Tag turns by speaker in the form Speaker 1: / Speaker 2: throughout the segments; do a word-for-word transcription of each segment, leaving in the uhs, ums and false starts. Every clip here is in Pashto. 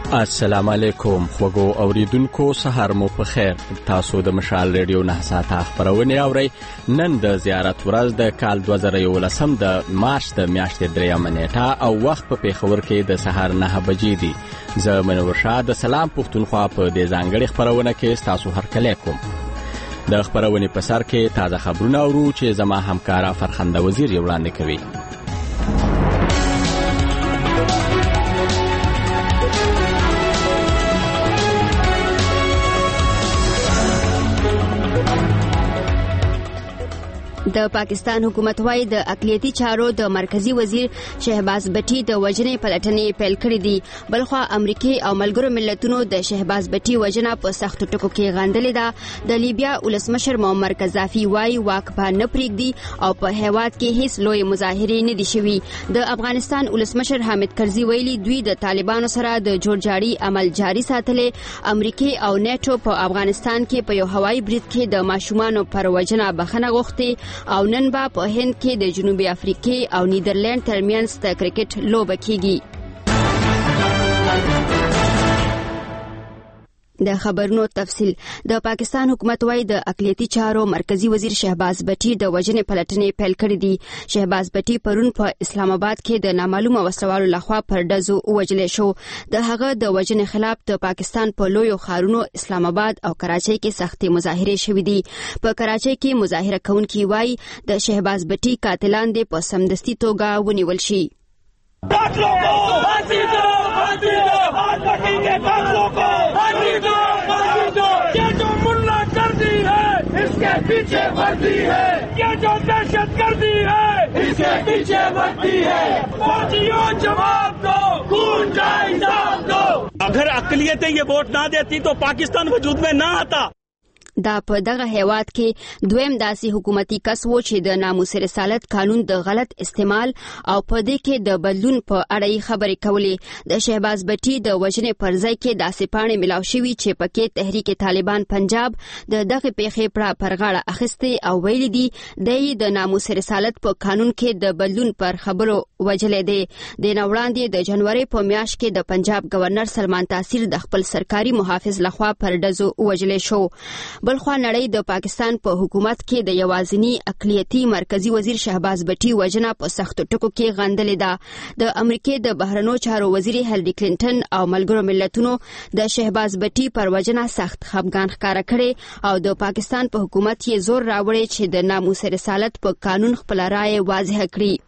Speaker 1: السلام علیکم خوږو اوریدونکو سحر مو په خیر. تاسو د مشال ریډیو نه ساته خبرونه اورئ. نن د زیارت ورځ د کال دوه زره یولسم د مارچ د میاشتې درېیمه نیټه او وخت په پیښور کې د سحر نه بجې دي. زه منور شاه د سلام پښتونخوا په دې ځانګړي خبرونه کې تاسو هرکلی کوم. د خبرونې په سر کې تازه خبرونه اورو چې زما همکارا فرخنده وزیر وړاندې کوي.
Speaker 2: د پاکستان حکومت وايي د اقلیتي چارو د مرکزی وزیر شهباز بټي د وجنې پلټنې پیل کړې دي. بلخوا امریکای او ملګرو ملتونو د شهباز بټي وجنه په سخت ټکو کې غندلې ده. د لیبیا ولسمشر معمر قذافي وايي واک به نه پریږدي او په هیواد کې هیڅ لوی مظاهرې نه دي شوي. د افغانستان ولسمشر حامد کرزي ویلي دوی د طالبانو سره د جوړجاړي عمل جاري ساتلې. امریکای او نیټو په افغانستان کې په یو هوایي برید کې د ماشومانو پر وجنه بخښنه غوښتې او نن به په هند کې د جنوبي افریقې او نیدرلند ترمنځ د کرکټ لوبه کیږي. د خبرونو تفصیل. د پاکستان حکومت وايي د اقلیتي چارو مرکزی وزیر شهباز بټي د وجنې پلټنې پیل کړې دي. شهباز بټي پرون په اسلام آباد کې د نامعلومه وسلوالو لخوا پر ډزو وجلې شو. د هغه د وجنې خلاف د پاکستان په لویو ښارونو اسلام آباد او کراچۍ کې سختې مظاهرې شوې دي. په کراچۍ کې مظاهره کوونکي وايي د شهباز بټي قاتلان دې په سمدستي توګه ونیول شي.
Speaker 3: पीछे वर्दी है ये जो दहशत गर्दी है इसके पीछे वर्दी है. फौजियों जवाब दो, खून का हिसाब दो. अगर अकलियतें ये वोट ना देती तो पाकिस्तान वजूद में ना आता.
Speaker 2: دا په دغه هیواد کې دویم داسې حکومتي کس و چې د ناموس رسالت قانون د غلط استعمال او په دې کې د بدلون په اړه خبرې کولې. د شهباز بټي د وجنې پر ځای کې داسې پاڼې ملاو شوي چې پکې تحریک طالبان پنجاب د دغه پیښې پر غاړه اخیستې او ویلي دي د د ناموس رسالت په قانون کې د بدلون پر خبرو وجلې دي. د نوړاندې د جنوري په میاشت کې د پنجاب گورنر سلمان تاثیر د خپل سرکاري محافظ لخوا پر ډزو وجلې شو. بلخوا نړۍ د پاکستان په حکومت کې د یوازینی اقلیتي مرکزی وزیر شهباز بټي وجنه په سخت ټکو کې غندلې ده. د امریکای د بهرنیو چارو وزیر هیلری کلینټن او ملګرو ملتونو د شهباز بټي پر وجنه سخت خفګان ښکاره کړي او د پاکستان په حکومت یې زور راوړی چې د ناموس رسالت په قانون خپل رائے واضح کړي.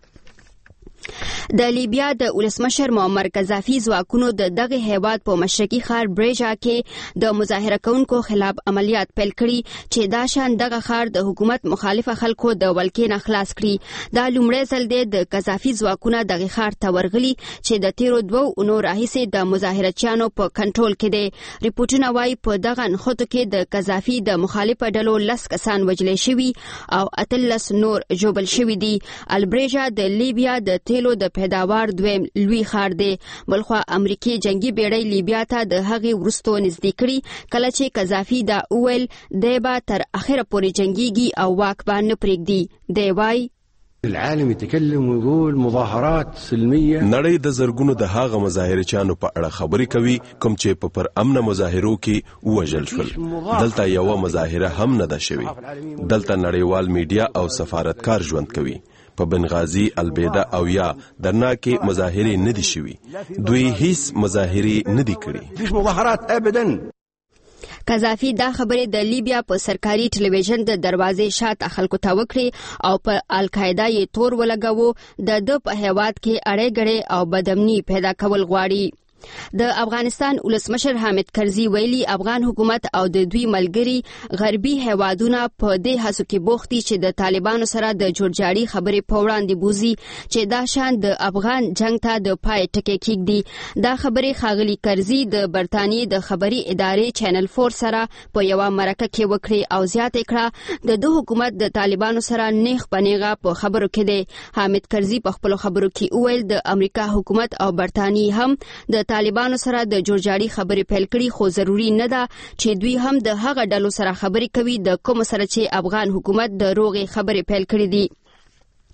Speaker 2: د لیبیا د ولسمشر معمر قذافي ځواکونو د دغه هیواد په مشرقي ښار بریجا کې د مظاهره کوونکو خلاف عملیات پیل کړي چې دا شان دغه ښار د حکومت مخالفه خلکو د ولکې نه خلاص کړي. دا لومړی ځل دی د قذافي ځواکونه دغه ښار ته ورغلي چې د تیرو دوو اونو راهیسې د مظاهرچیانو په کنټرول کې دی. ریپورټونه وايي په دغه نښتو کې د قذافي د مخالفه ډلو لس کسان وژل شوي او اتلس نور ژوبل شوي دي. البریجا د لیبیا د تیلو د پیداوار دویم لوی ښار دی. بلخوا امریکای جنگي بیړۍ لیبیا ته د هغې وروستو نږدې کړي کله چې قذافي دا وویل دی به تر اخره پورې جنګیږي او واک به نه پرېږدي. دی وایي
Speaker 4: العالم يتكلم ويقول مظاهرات سلميه.
Speaker 5: نړۍ د زرګونو د هغه مظاهرچیانو په اړه خبرې کوي کوم چې په پر امن مظاهرو کې وژل شول. دلته یو مظاهره هم نه ده شوې. دلته نړیوال میډیا او سفارتکار ژوند کوي. په بنغازي، البیدا او یا درنا کې مظاهرې نه دي شوي. دوی هیڅ مظاهرې نه دي کړي.
Speaker 4: هیڅ مظاهرات ابدا.
Speaker 2: قذافي دا خبرې د لیبیا په سرکاري ټلویزیون د دروازې شاته خلکو ته وکړي او په القاعده یې تور ولګاوه. د ده په هیواد کې اړې ګړې او بدامني پیدا کول غواړي. د افغانستان ولسمشر حامد کرزي ویلي افغان حکومت او د دوی ملګري غربي هیوادونه په دې هڅو کې بوخت دي چې د طالبانو سره د جوړجاړي خبرې په وړاندې بوزي چې دا شان د افغان جنگ ته د پای ټکی کېږدي. دا خبرې ښاغلي کرزي د برتانیې د خبري ادارې چینل فور سره په یوه مرکه کې وکړې او زیاته کړه د دوه حکومت د طالبانو سره نیغ په نیغه په خبرو کې دی. حامد کرزي په خپلو خبرو کې وویل د امریکا حکومت او برتانیې هم د طالبانو سره د جوړجاړي خبرې پیل کړي خو ضروری نه ده چې دوی هم د هغه ډلو سره خبرې کوي د کوم سره چې افغان حکومت د روغې خبرې پیل کړي دي.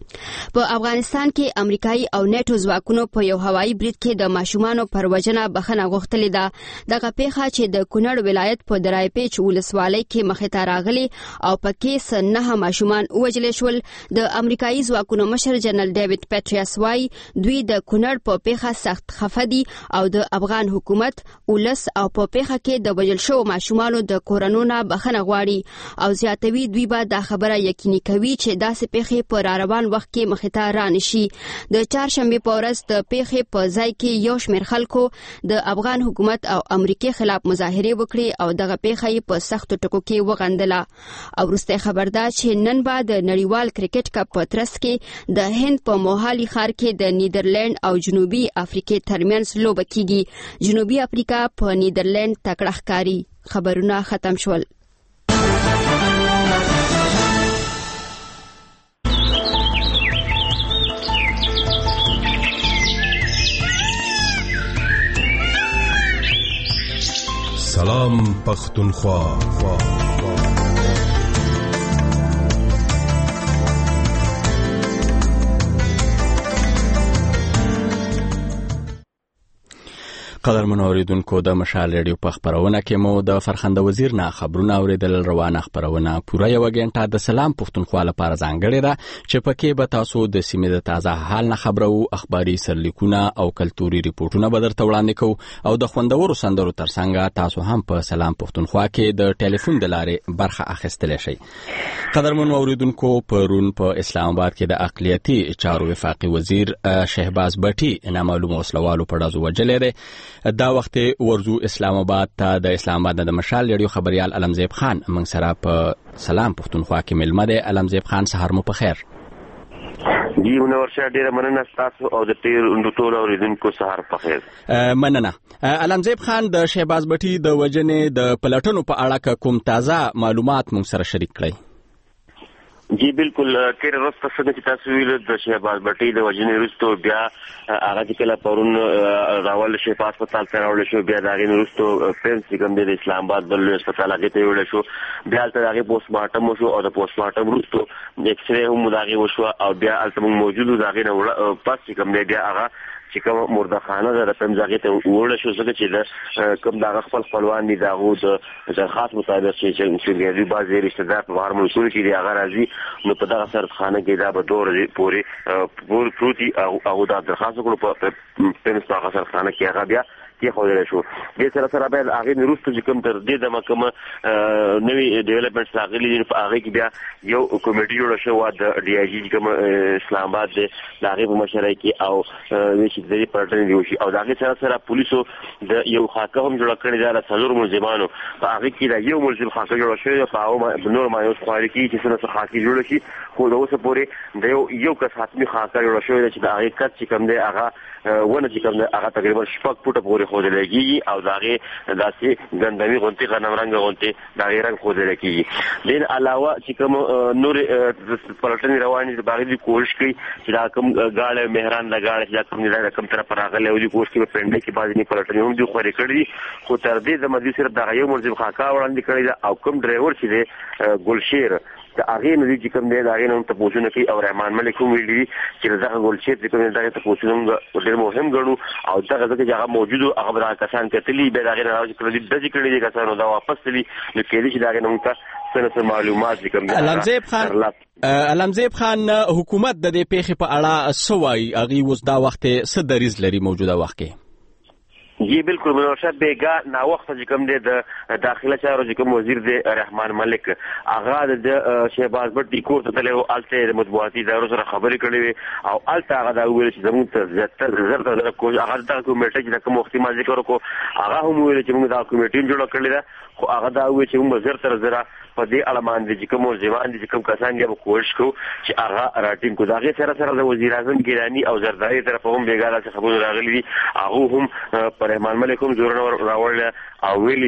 Speaker 2: په افغانستان کې امریکایي او نیټو ځواکونو په یو هوایي برید کې د ماشومانو پر وژنه بخښنه غوښتلې ده. دغه پیښه چې د کونړ ولایت په درای پیچ ولسوالۍ کې مخې ته راغلي او پکې نه ماشومان وژل شول. د امریکایي ځواکونو مشر جنرال ډیوډ پیټریاس وايي دوی د کونړ په پیښه سخت خفه دي او د افغان حکومت ولس او په پیښه کې د وژل شوو ماشومانو د کورونو نه بخښنه غواړي او زیاتوي دوی به دا خبره یقیني کوي چې داسې پیښې په روان وخت کې مخې ته رانشي. د چهارشنبه په ورځ د پیښې په ځای کې یو شمېر خلکو د افغان حکومت او امریکای خلاف مظاهره وکړي او دغه پیښه په سختو ټکو کې وغندله. او وروسته خبر ده چې نن به د نړیوال کرکټ کپ په ترڅ کې د هند په موهالي ښار کې د نیدرلند او جنوبي افریقا ترمنځ لوبه کیږي. جنوبي افریقا په نیدرلند تکړه ښکاري. خبرونه ختم شول.
Speaker 5: سلام پختونخوا.
Speaker 1: قدرمن اوریدونکو د مشال ریډیو په خبرونه کې مو د فرخنده وزیر نه خبرونه اوریدل. روانه خبرونه پوره یو غنټه د سلام پښتونخوا لپاره ځانګړې ده چې پکې به تاسو د سیمې د تازه حال نه خبرو، اخباري سرلیکونه او کلتوري ریپورتونه به درته وړاندې کوو او د خوندورو سندرو ترڅنګ تاسو هم په سلام پښتونخوا کې د ټلیفون د لارې برخه اخیستلی شئ. قدرمن اوریدونکو پرون په اسلام آباد کې د اقلیتي چارو وفاقي وزیر شهباز بټي نامعلوم وسلوالو په ډزو وژلی دی. دا وخت ورزو اسلام آباد ته د اسلام آباد د مشال ریډیو خبريال علمزیب خان موږ سره په سلام پښتونخوا کې ملمه دی. علمزیب خان سهار مو په خیر.
Speaker 6: جی منورشه ډیره مننه تاسو او د تیر ټول اوریدونکو سهار په خیر.
Speaker 1: مننه. علمزیب خان د شهباز بټي د وجنې د پلټنو په اړه کوم تازه معلومات موږ سره شریک کړئ؟
Speaker 6: جی بالکل کیر رسته څنګه چې تاسو ویل د شهباز بټي د وجنې وروسته بیا هغه چې کله پرون راول شي په هسپتال ته راوړل شو، بیا د هغې وروسته پرنس چې کوم دی د اسلام آباد بل لوی هسپتال هغې ته وړل شو، بیا هلته د هغې پوسټ مارټم وشو او د پوسټ مارټم وروسته د ایکسرې هم د هغې وشوه او بیا هلته موږ موجود وو. د هغې نه پس چې کوم دی بیا هغه چې کوم مردخانه ده رقم ځای ته وړل شو، ځکه چې د کوم دغه خپل خپلوان دي د هغو د درخواست مطابق چې چې بعضې رشته دار په بهر ملکونو کې دي هغه راځي، نو په دغه سردخانه کې دا به دوه ورځې پورې پور پروت دي او هغو دا درخواست وکړو په پنس په هغه سردخانه کې هغه بیا کېښودلی شو. دې سره سره بیا د هغې نه وروسته چې کوم تر دې دمه کومه نوي ډیولپمنټس راغلي دي په هغې کې بیا یو کمیټي جوړه شوې وه د ډي آی جي چې کوم اسلام آباد دی د هغې په مشرۍ کې او چې د دې پلټنې دې وشي او د هغې سره سره پولیسو د یو خاکه هم جوړه کړې ده د څلورو ملزمانو په هغې کې د یو ملزم خاکه جوړه شوې ده، په هغو نور مایوس خواري کېږي چې څه نه څه خاکې جوړه شي، خو د اوسه پورې د یو یو کس حتمي خاکه جوړه شوې ده چې د هغې کس چې کوم دی هغه ونه چې کوم دی هغه تقریبا شپږ فوټه پورې ښودلی کېږي او د هغې داسې ګندمي غوندې غنم رنګه غوندې د هغې رنګ ښودلی کېږي. دې نه علاوه چې کوم نورې پلټنې روانې دي په هغې دوی کوشش کوي چې دا کوم ګاړی مهران د ګاړی چې دا کوم دی دا کوم طرفه راغلی او دوی کوشش کوي په پنډۍ کې بعضې پلټنې هم دوی خورې کړي دي، خو تر دې دمه دوی صرف دغه یو ملزم خاکه وړاندې کړې ده او کوم ډرایور چې دی ګلشیر د هغې نه دوی چې کوم دی د هغې نه هم تپوسونه کوي او رحمان ملک هم ویلي دي چې دغه ګلشیر چې کوم دی دغې تپوسونه هم ډېر مهم ګڼو او دغه ځکه چې هغه موجود و هغه به دغه کسان کتلي بیا د هغې نه راوځي کله دوی ډزې کړي دي کسانو دا واپس تلي، نو کېدای شي د هغې نه موږ ته څه نه څه معلومات چې کوم دی
Speaker 1: علمزیب خان علمزیب خان حکومت د دې پیښې په اړه څه وایي؟ هغې اوس دا وخت څه دریځ لري موجوده وخت کې؟
Speaker 6: جی بالکل منورشه بیګا ناوخته چې کوم دی د داخله چارو چې کوم وزیر دی رحمان ملک هغه د شهباز بټي کور ته تللی و، هلته د مطبوعاتي ادارو سره خبرې کړې وې او هلته هغه دا وویل چې زموږ ته زیاتره زر ته هغه دغه کمیټه چې د کوم وختي ما ذکر وکړو هغه هم وویل چې موږ دغه کمیټې هم جوړه کړې ده، خو هغه دا وویل چې موږ به زر تر زره په دې اړه باندې چې کوم ملزمان دي چې کوم کسان دي به کوشش کوو چې هغه راټینګ کړو. د هغې سره سره د وزیر اعظم ګیلاني او زرداري طرفه هم بېګا داسې خبرونه راغلي دي، هغو هم په رحمان ملک هم زورونه راوړله او ویلي دي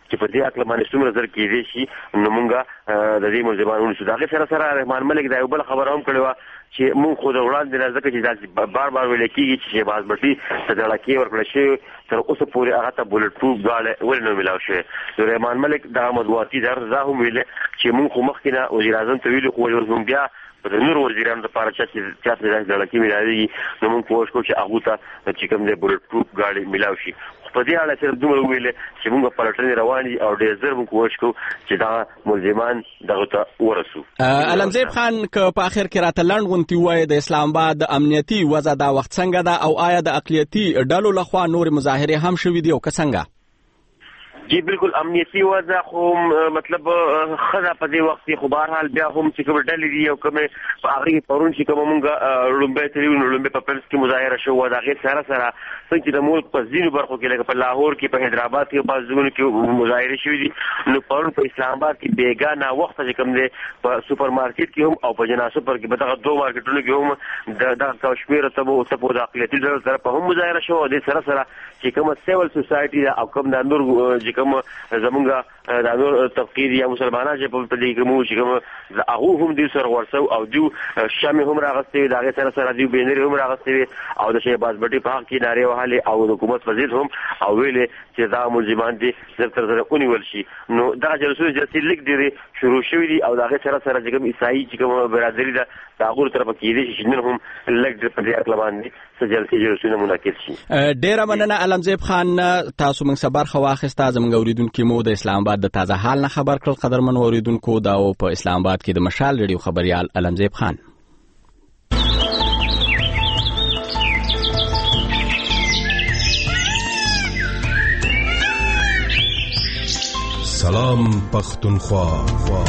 Speaker 6: چې په دې اقل باندې څومره زر کېدې شي نو مونږه د دې ملزمانونو شو دغه سره سره رحمان ملک دا یو بل خبره هم کړې و چې مونږ خو د وړاندې نه ځکه چې دا بار بار ویل کېږي چې شهباز بټي ته د لکې ورکړل شي تر اوسه پورې هغه ته بولټ پروف غاړه ول نه ملاو شي نو رحمان ملک دا مدواتی در دا هم ویل چې مونږ خو مخکې نه وزیر اعظم ته ویل خو ورزوم بیا د نور وزیرانو لپاره چې چې د لکې ملایي نو مونږ کوښښ کوو چې هغه ته چې کوم د بولټ پروف غاړه ملاو شي په دې اړه چې دومره ویل چې موږ په لټنې روان دي او ډېر زر موږ کوښښ کوو چې دا ملزمان دغه ته ورسو.
Speaker 1: علمزیب خان که په اخر کې راته لنډ غونډې وایي د اسلام آباد د امنیتي وضع دا وخت څنګه ده او آیا د اقلیتي ډلو لخوا نور مظاهرې هم شوي دي او که څنګه؟
Speaker 6: جی بالکل امنیتي وضع خو مطلب خدا په دې وخت کې خو بهرحال بیا هم چې کوم ډلې دي او کوم په هغه پرون چې کوم مونږ لومبه تریو لومبه په پرس کې مظاهره شو و دا غیر سره سره څنګه د ملک په ځینو برخو کې لکه په لاهور کې په حیدرآباد کې په ځینو کې مظاهره شوې دي نو پرون په اسلام آباد کې بیګانه وخت چې کوم دی په سوپر مارکیټ کې هم او په جنا سوپر کې په دغه دوه مارکیټونو کې هم د د کشمیر ته وو ته په اقلیتي ډول سره په هم مظاهره شو د سره سره چې کوم سیول سوسایټي او کوم د نور کوم زمونږ د نور تفقیر یا مسلمانان چې په دې کې مو چې کوم هغه هم دې سره ورسو او دې شامل هم راغستې دا غیر سره سره دې بینر هم راغستې او د شهباز بټي په حق کې ناره وهاله او د حکومت وزیر هم او ویلې چې دا ملزمان دي زر تر زر اونیول شي نو دا جلسه جلسې لیک دي شروع شوې دي او دا غیر سره سره چې کوم عیسائی چې کوم برادری ده دا غوړ طرف کې دي چې نن هم لیک د په اقل باندې سجلتي جلسه منعقد شي.
Speaker 1: ډېر مننه علمزیب خان تاسو موږ صبر خو واخسته زموږ اوریدونکو مو د اسلام آباد د تازه حال نه خبر کړل قدرمن اوریدونکو دا په اسلام آباد کې د مشال ریډیو خبريال علمزیب خان.
Speaker 5: سلام پختونخوا.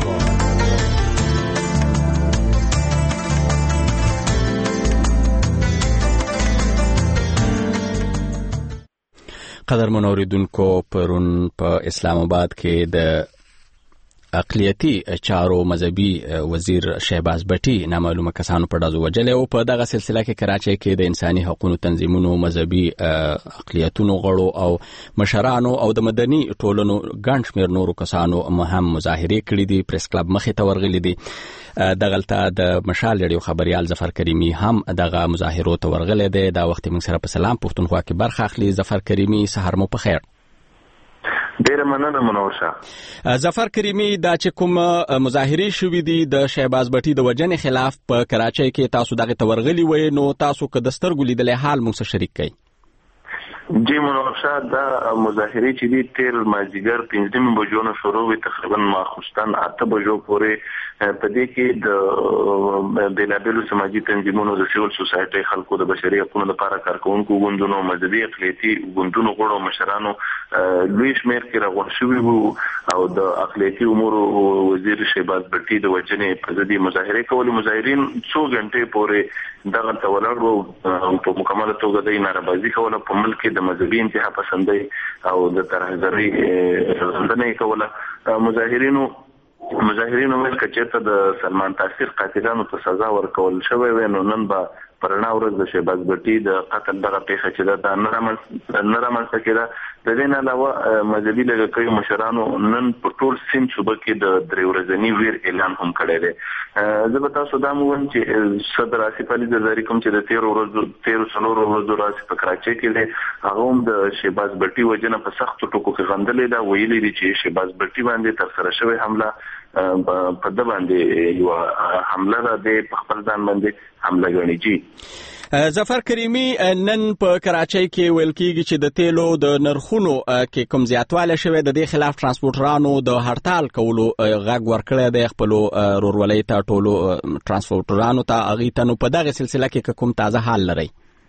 Speaker 1: قدرمن اوریدونکو پرون په اسلام آباد کې د اقلیتي چارو مذهبي وزیر شهباز بټي نامعلومه کسانو په ډزو وجلې او په دغه سلسله کې کراچۍ کې د انساني حقوقو تنظیمونو مذهبي اقلیتونو غړو او مشرانو او د مدني ټولنو ګڼ شمېر نورو کسانو مهم مظاهرې کړې دي پریس کلب مخې ته ورغلي دي دغلته د مشال ریډیو خبريال ظفر کریمي هم دغه مظاهرو ته ورغلی دی دا وخت موږ سره په سلام پښتونخوا کې برخه اخلي. ظفر کریمي سحر مو په خیر.
Speaker 7: ډېر مننه منور شاه.
Speaker 1: ظفر کریمي دا چې کوم مظاهرې شوې دي د شهباز بټي د وجنې خلاف په کراچۍ کې تاسو دغه ته ورغلي وئ نو تاسو که د سترګو لیدلې حال موږ سره شریک کړئ.
Speaker 7: جی منور شاه دا مظاهرې چې دي تیر مازدیګر پنځه بجو نه شروع وي تقریبا ماخوستن اته بجو پورې په دې کې د بېلابېلو سماجي تنظیمونو د سیول سوسایټي خلکو د بشري حقوقو لپاره کارکونکو ګوندونو مذهبي اقلیتي ګوندونو غړو مشرانو لوی شمېر کې راغونډ شوي وو او د اقلیتي امور وزیر شهباز بټي د وجنې په ضد مظاهرې کولې. مظاهرین څو غنټې پورې دغه ټولړ وو په مکمله توګه د نارضایي کوله په ملک د مذهبي انتها پسندۍ او د ترهګرۍ غندنه کوله. مظاهرینو مظاهرینو ویل کچېرته د سلمان تاثیر قاتلانو ته سزا ورکول شوی وي نو نن به پرنا ورځ د شهباز بټي د قتل دغه پیښه چې دا نه رامنځته کېده. د دې نه علاوه مذهبي لږکیو مشرانو نن په ټول سیند صوبه کې د درې ورځني ویر اعلان هم کړی دی. زه به تاسو دا ووایم چې صدر آصف علي زرداري کوم چې د تیرو ورځو تیرو څلورو ورځو راځي په کراچۍ کې دی هغه هم د شهباز بټي وجنه په سختو ټکو کې غندلې ده. ویلي دي چې شهباز بټي باندې ترسره شوې حمله په د باندې یو حمله ده د خپل ځان باندې حمله غني. جی
Speaker 1: ظفر کریمي نن په کراچۍ کې ویل کېږي چې د تیلو د نرخونو کې کوم زیاتوالی شوی د دې خلاف ترانسپورټرانو د هړتال کولو غږ ورکړی دی خپلو رورولۍ ته ټولو ترانسپورټرانو ته هغې ته نو په دغه سلسله کې کوم تازه حال لرئ؟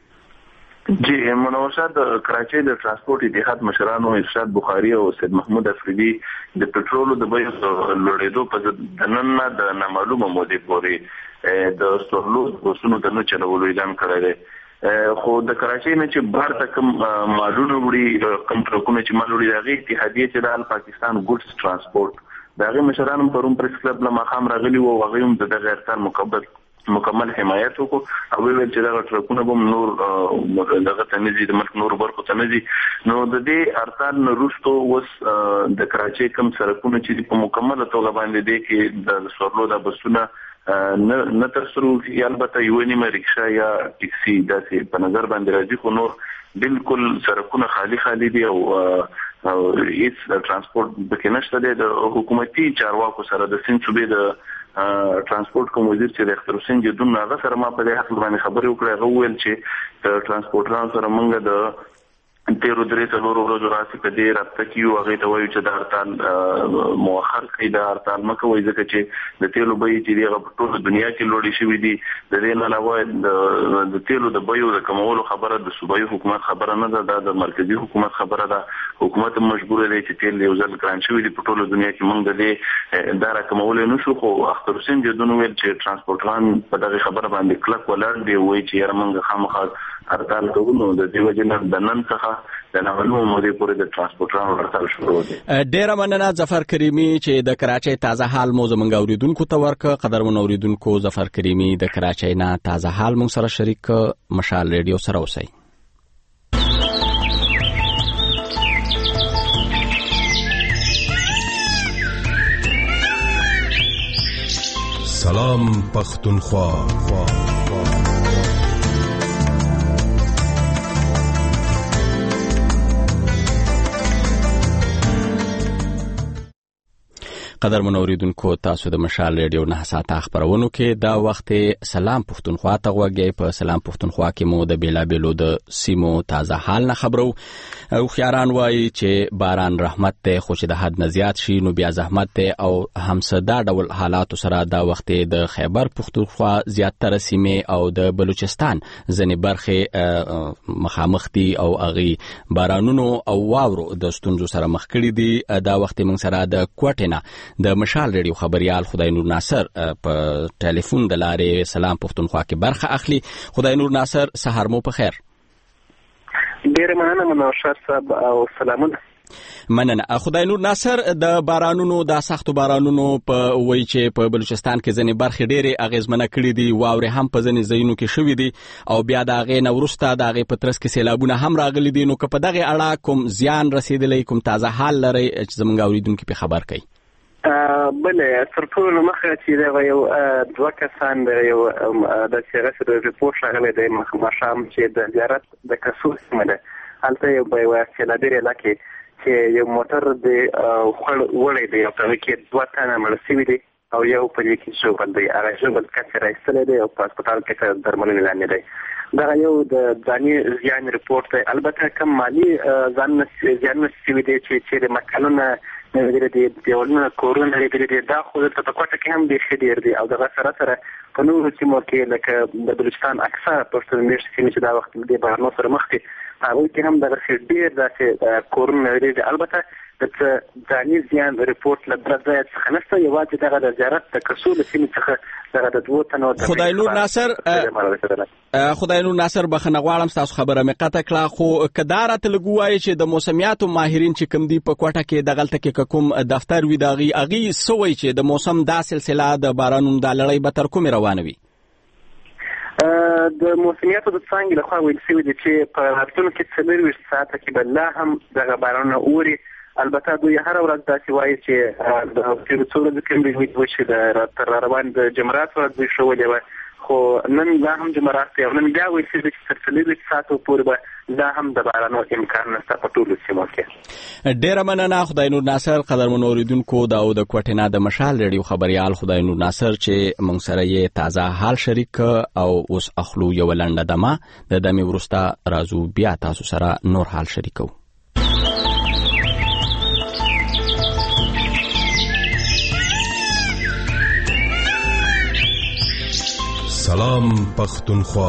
Speaker 7: جی منور شاه د کراچۍ د ترانسپورت اتحاد مشرانو ارشاد بخاري او سید محمود افریدي د پټرولو د بیو لوړېدو په د نن نه د نامعلومه مودې پورې د سورلو بسونو د نه چلولو اعلان کړی دی. خو د کراچۍ نه چې بهر ته کوم مالونه وړي کوم ټرکونه چې مال وړي د هغې اتحادیې چې د پاکستان ګوډس ترانسپورت د هغې مشران هم پرون پریس کلب له ماښام راغلي وو او هغوی هم د دغه ارتال مقبل مکمل حمایت وکړو او ویل چې دا ټرکونه به نور دغه تنظیم د ملک نور برخو تنظیم نو د دې ارتال نورستو وس د کراچۍ کم سرکونه چې په مکمل توګه باندې دي کې د سورلو د بسونه نه نه ترسرو البته یو نیمه ریکشا یا ټیکسي داسې په نظر باندې راځي خو نور بالکل سرکونه خالی خالی دي او او هیڅ ترانسپورت بکې نشته د حکومتي چارواکو سره د سند صوبې د ترانسپورت کوم وزیر چې د اختر حسین جدون هغه سره ما په دې حق باندې خبرې وکړې هغه ویل چې د ترانسپورټرانو سره موږ د تیرو درې څلورو ورځو راځي په دې رابطه کې یو هغه ته وایي چې د ارتال مؤخر کې د ارتال مکه وایي ځکه چې د تیلو بیې چې دغه په ټول دنیا کې لوړې شوې دي د دې نه علاوه د تیلو د بیو د کمولو خبره د صوبایي حکومت خبره نه ده د مرکزی حکومت خبره ده حکومت مجبور دی چې تیل یو ځل ګران شوی دی په ټول دنیا کې موږ د دې اداره کومول نه شو خو اختر حسین جدون ویل چې ترانسپورټران په دغه خبره باندې کلک ولاړ دی وایي چې یاره موږ خامخا ارتال کوو نو د دې وجه نه د نن څخه د نومو مودې پورې د ترانسپورټرانو ارتال شروع دي.
Speaker 1: ډېره مننه ظفر کریمي چې د کراچۍ تازه حال مو زموږ اوریدونکو ته ورکړه. قدرمن اوریدونکو ظفر کریمي د کراچۍ نه تازه حال مو سره شریک مشال ریډیو سره اوسئ.
Speaker 5: سلام پختونخوا.
Speaker 1: قدرمن اوریدونکو تاسو د مشال ریډیو نه ساعته خبرونو کې دا وخت سلام پختونخوا ته وګورئ. په سلام پختونخوا کې مو د بیلابیلو د سیمو تازه حال نه خبرو. او خیاران وایي چې باران رحمت ته خو چې د حد نه زیات شي نو بیا زحمت ته او همصدا ډول حالات سره دا وخت د خیبر پختونخوا زیاتره سیمې او د بلوچستان ځنې برخه مخامخ دي او اغي بارانونو او واورو د ستونزو سره مخ کړي دي. دا وخت موږ سره د کوټینا د مشال ریډیو خبريال خدای نور ناصر په ټلیفون د لارې سلام پختونخوا کې برخه اخلي. خدای نور ناصر سحر مو په خیر.
Speaker 8: ډېر مننه منوشر صاحب او سلامونه.
Speaker 1: مننه. خدای نور ناصر د بارانونو د سختو بارانونو په وای چې په بلوچستان کې ځنې برخې ډېرې اغیزمنه کړې دي واورې هم په ځنې ځایونو کې شوې دي او بیا د هغې نه وروسته د هغې په ترڅ کې سیلابونه هم راغلي دي. نو که په دغې اړه کوم زیان رسېدلی کوم تازه حال لرئ چې زموږ اورېدونکي پرې خبر کوي؟
Speaker 8: بله تر ټولو مخه چې دغه یو دوه کسان د یو د سیرس د ریپورټ راغلی دی ماښام چې د زیارت د کسو سیمه ده هلته یو په یوه سیلابېرې علاقې چې یو موټر د خوړ وړی دی او په هغې کې دوه تنه مړه سوي دي او یو په دې کې ژوبل دی هغه ژوبل کس یې راایستلی دی او په هسپتال کې تر درملنې لاندې دی. دغه یو د ځاني زیان ریپورټ دی. البته کم مالي زیانونه سوي دي چې چېرې مکانونه لري دي دیوالونه کورونه لري دي دا خو د کوټه کې هم ډېر ډېر دي او دغه سره سره په نورو سیمو کې لکه د بلوچستان اکثره پښتون میشتې سیمې چې دا وخت د بارانو سره مخ دي هغوی کې هم دغسې ډېر داسې کورونه لري دي. البته د ځاني زیان ریپورټ له بله ځایه څخه نشته یوازې دغه د زیارت د کسو له سیمې څخه دغه د دوو تنو
Speaker 1: خدای نور ناصر خدای نور ناصر بخښنه غواړم ستاسو خبره مې قطع کړه خو که دا راته لږ ووایي چې د موسمیاتو ماهرین چې کوم دي په کوټه کې دغلته کې کوم دفتر وي د هغې هغې څه وایي چې د موسم دا سلسله د بارانونو دا لړۍ به تر کومې روانه وي؟
Speaker 8: د موسمیاتو د څانګې لخوا ویل شوي دي چې په راتلونکي څلرویشت ساعته کې به لا هم دغه بارانونه اوري. البته دوی هره ورځ داسې وایي چې د تېرو څو ورځو کې دوی چې د تر راروان د جمعرات ورځ دوی ښولې وه خو نن لا هم جمعرات دی او نن بیا ویل شوي چې تر څلرویشت ساعتو پورې به لا هم د بارانو امکان نشته په ټولو سیمو کې.
Speaker 1: ډېره مننه خدای نور ناصر. قدرمن اوریدونکو دا د کوټې نه د مشال ریډیو خبریال خدای نور ناصر چې موږ سره یې تازه حال شریک او اوس اخلو یوه لنډه دمه د دمې وروسته راځو بیا تاسو سره نور حال شریکو.
Speaker 5: سلام پختونخوا.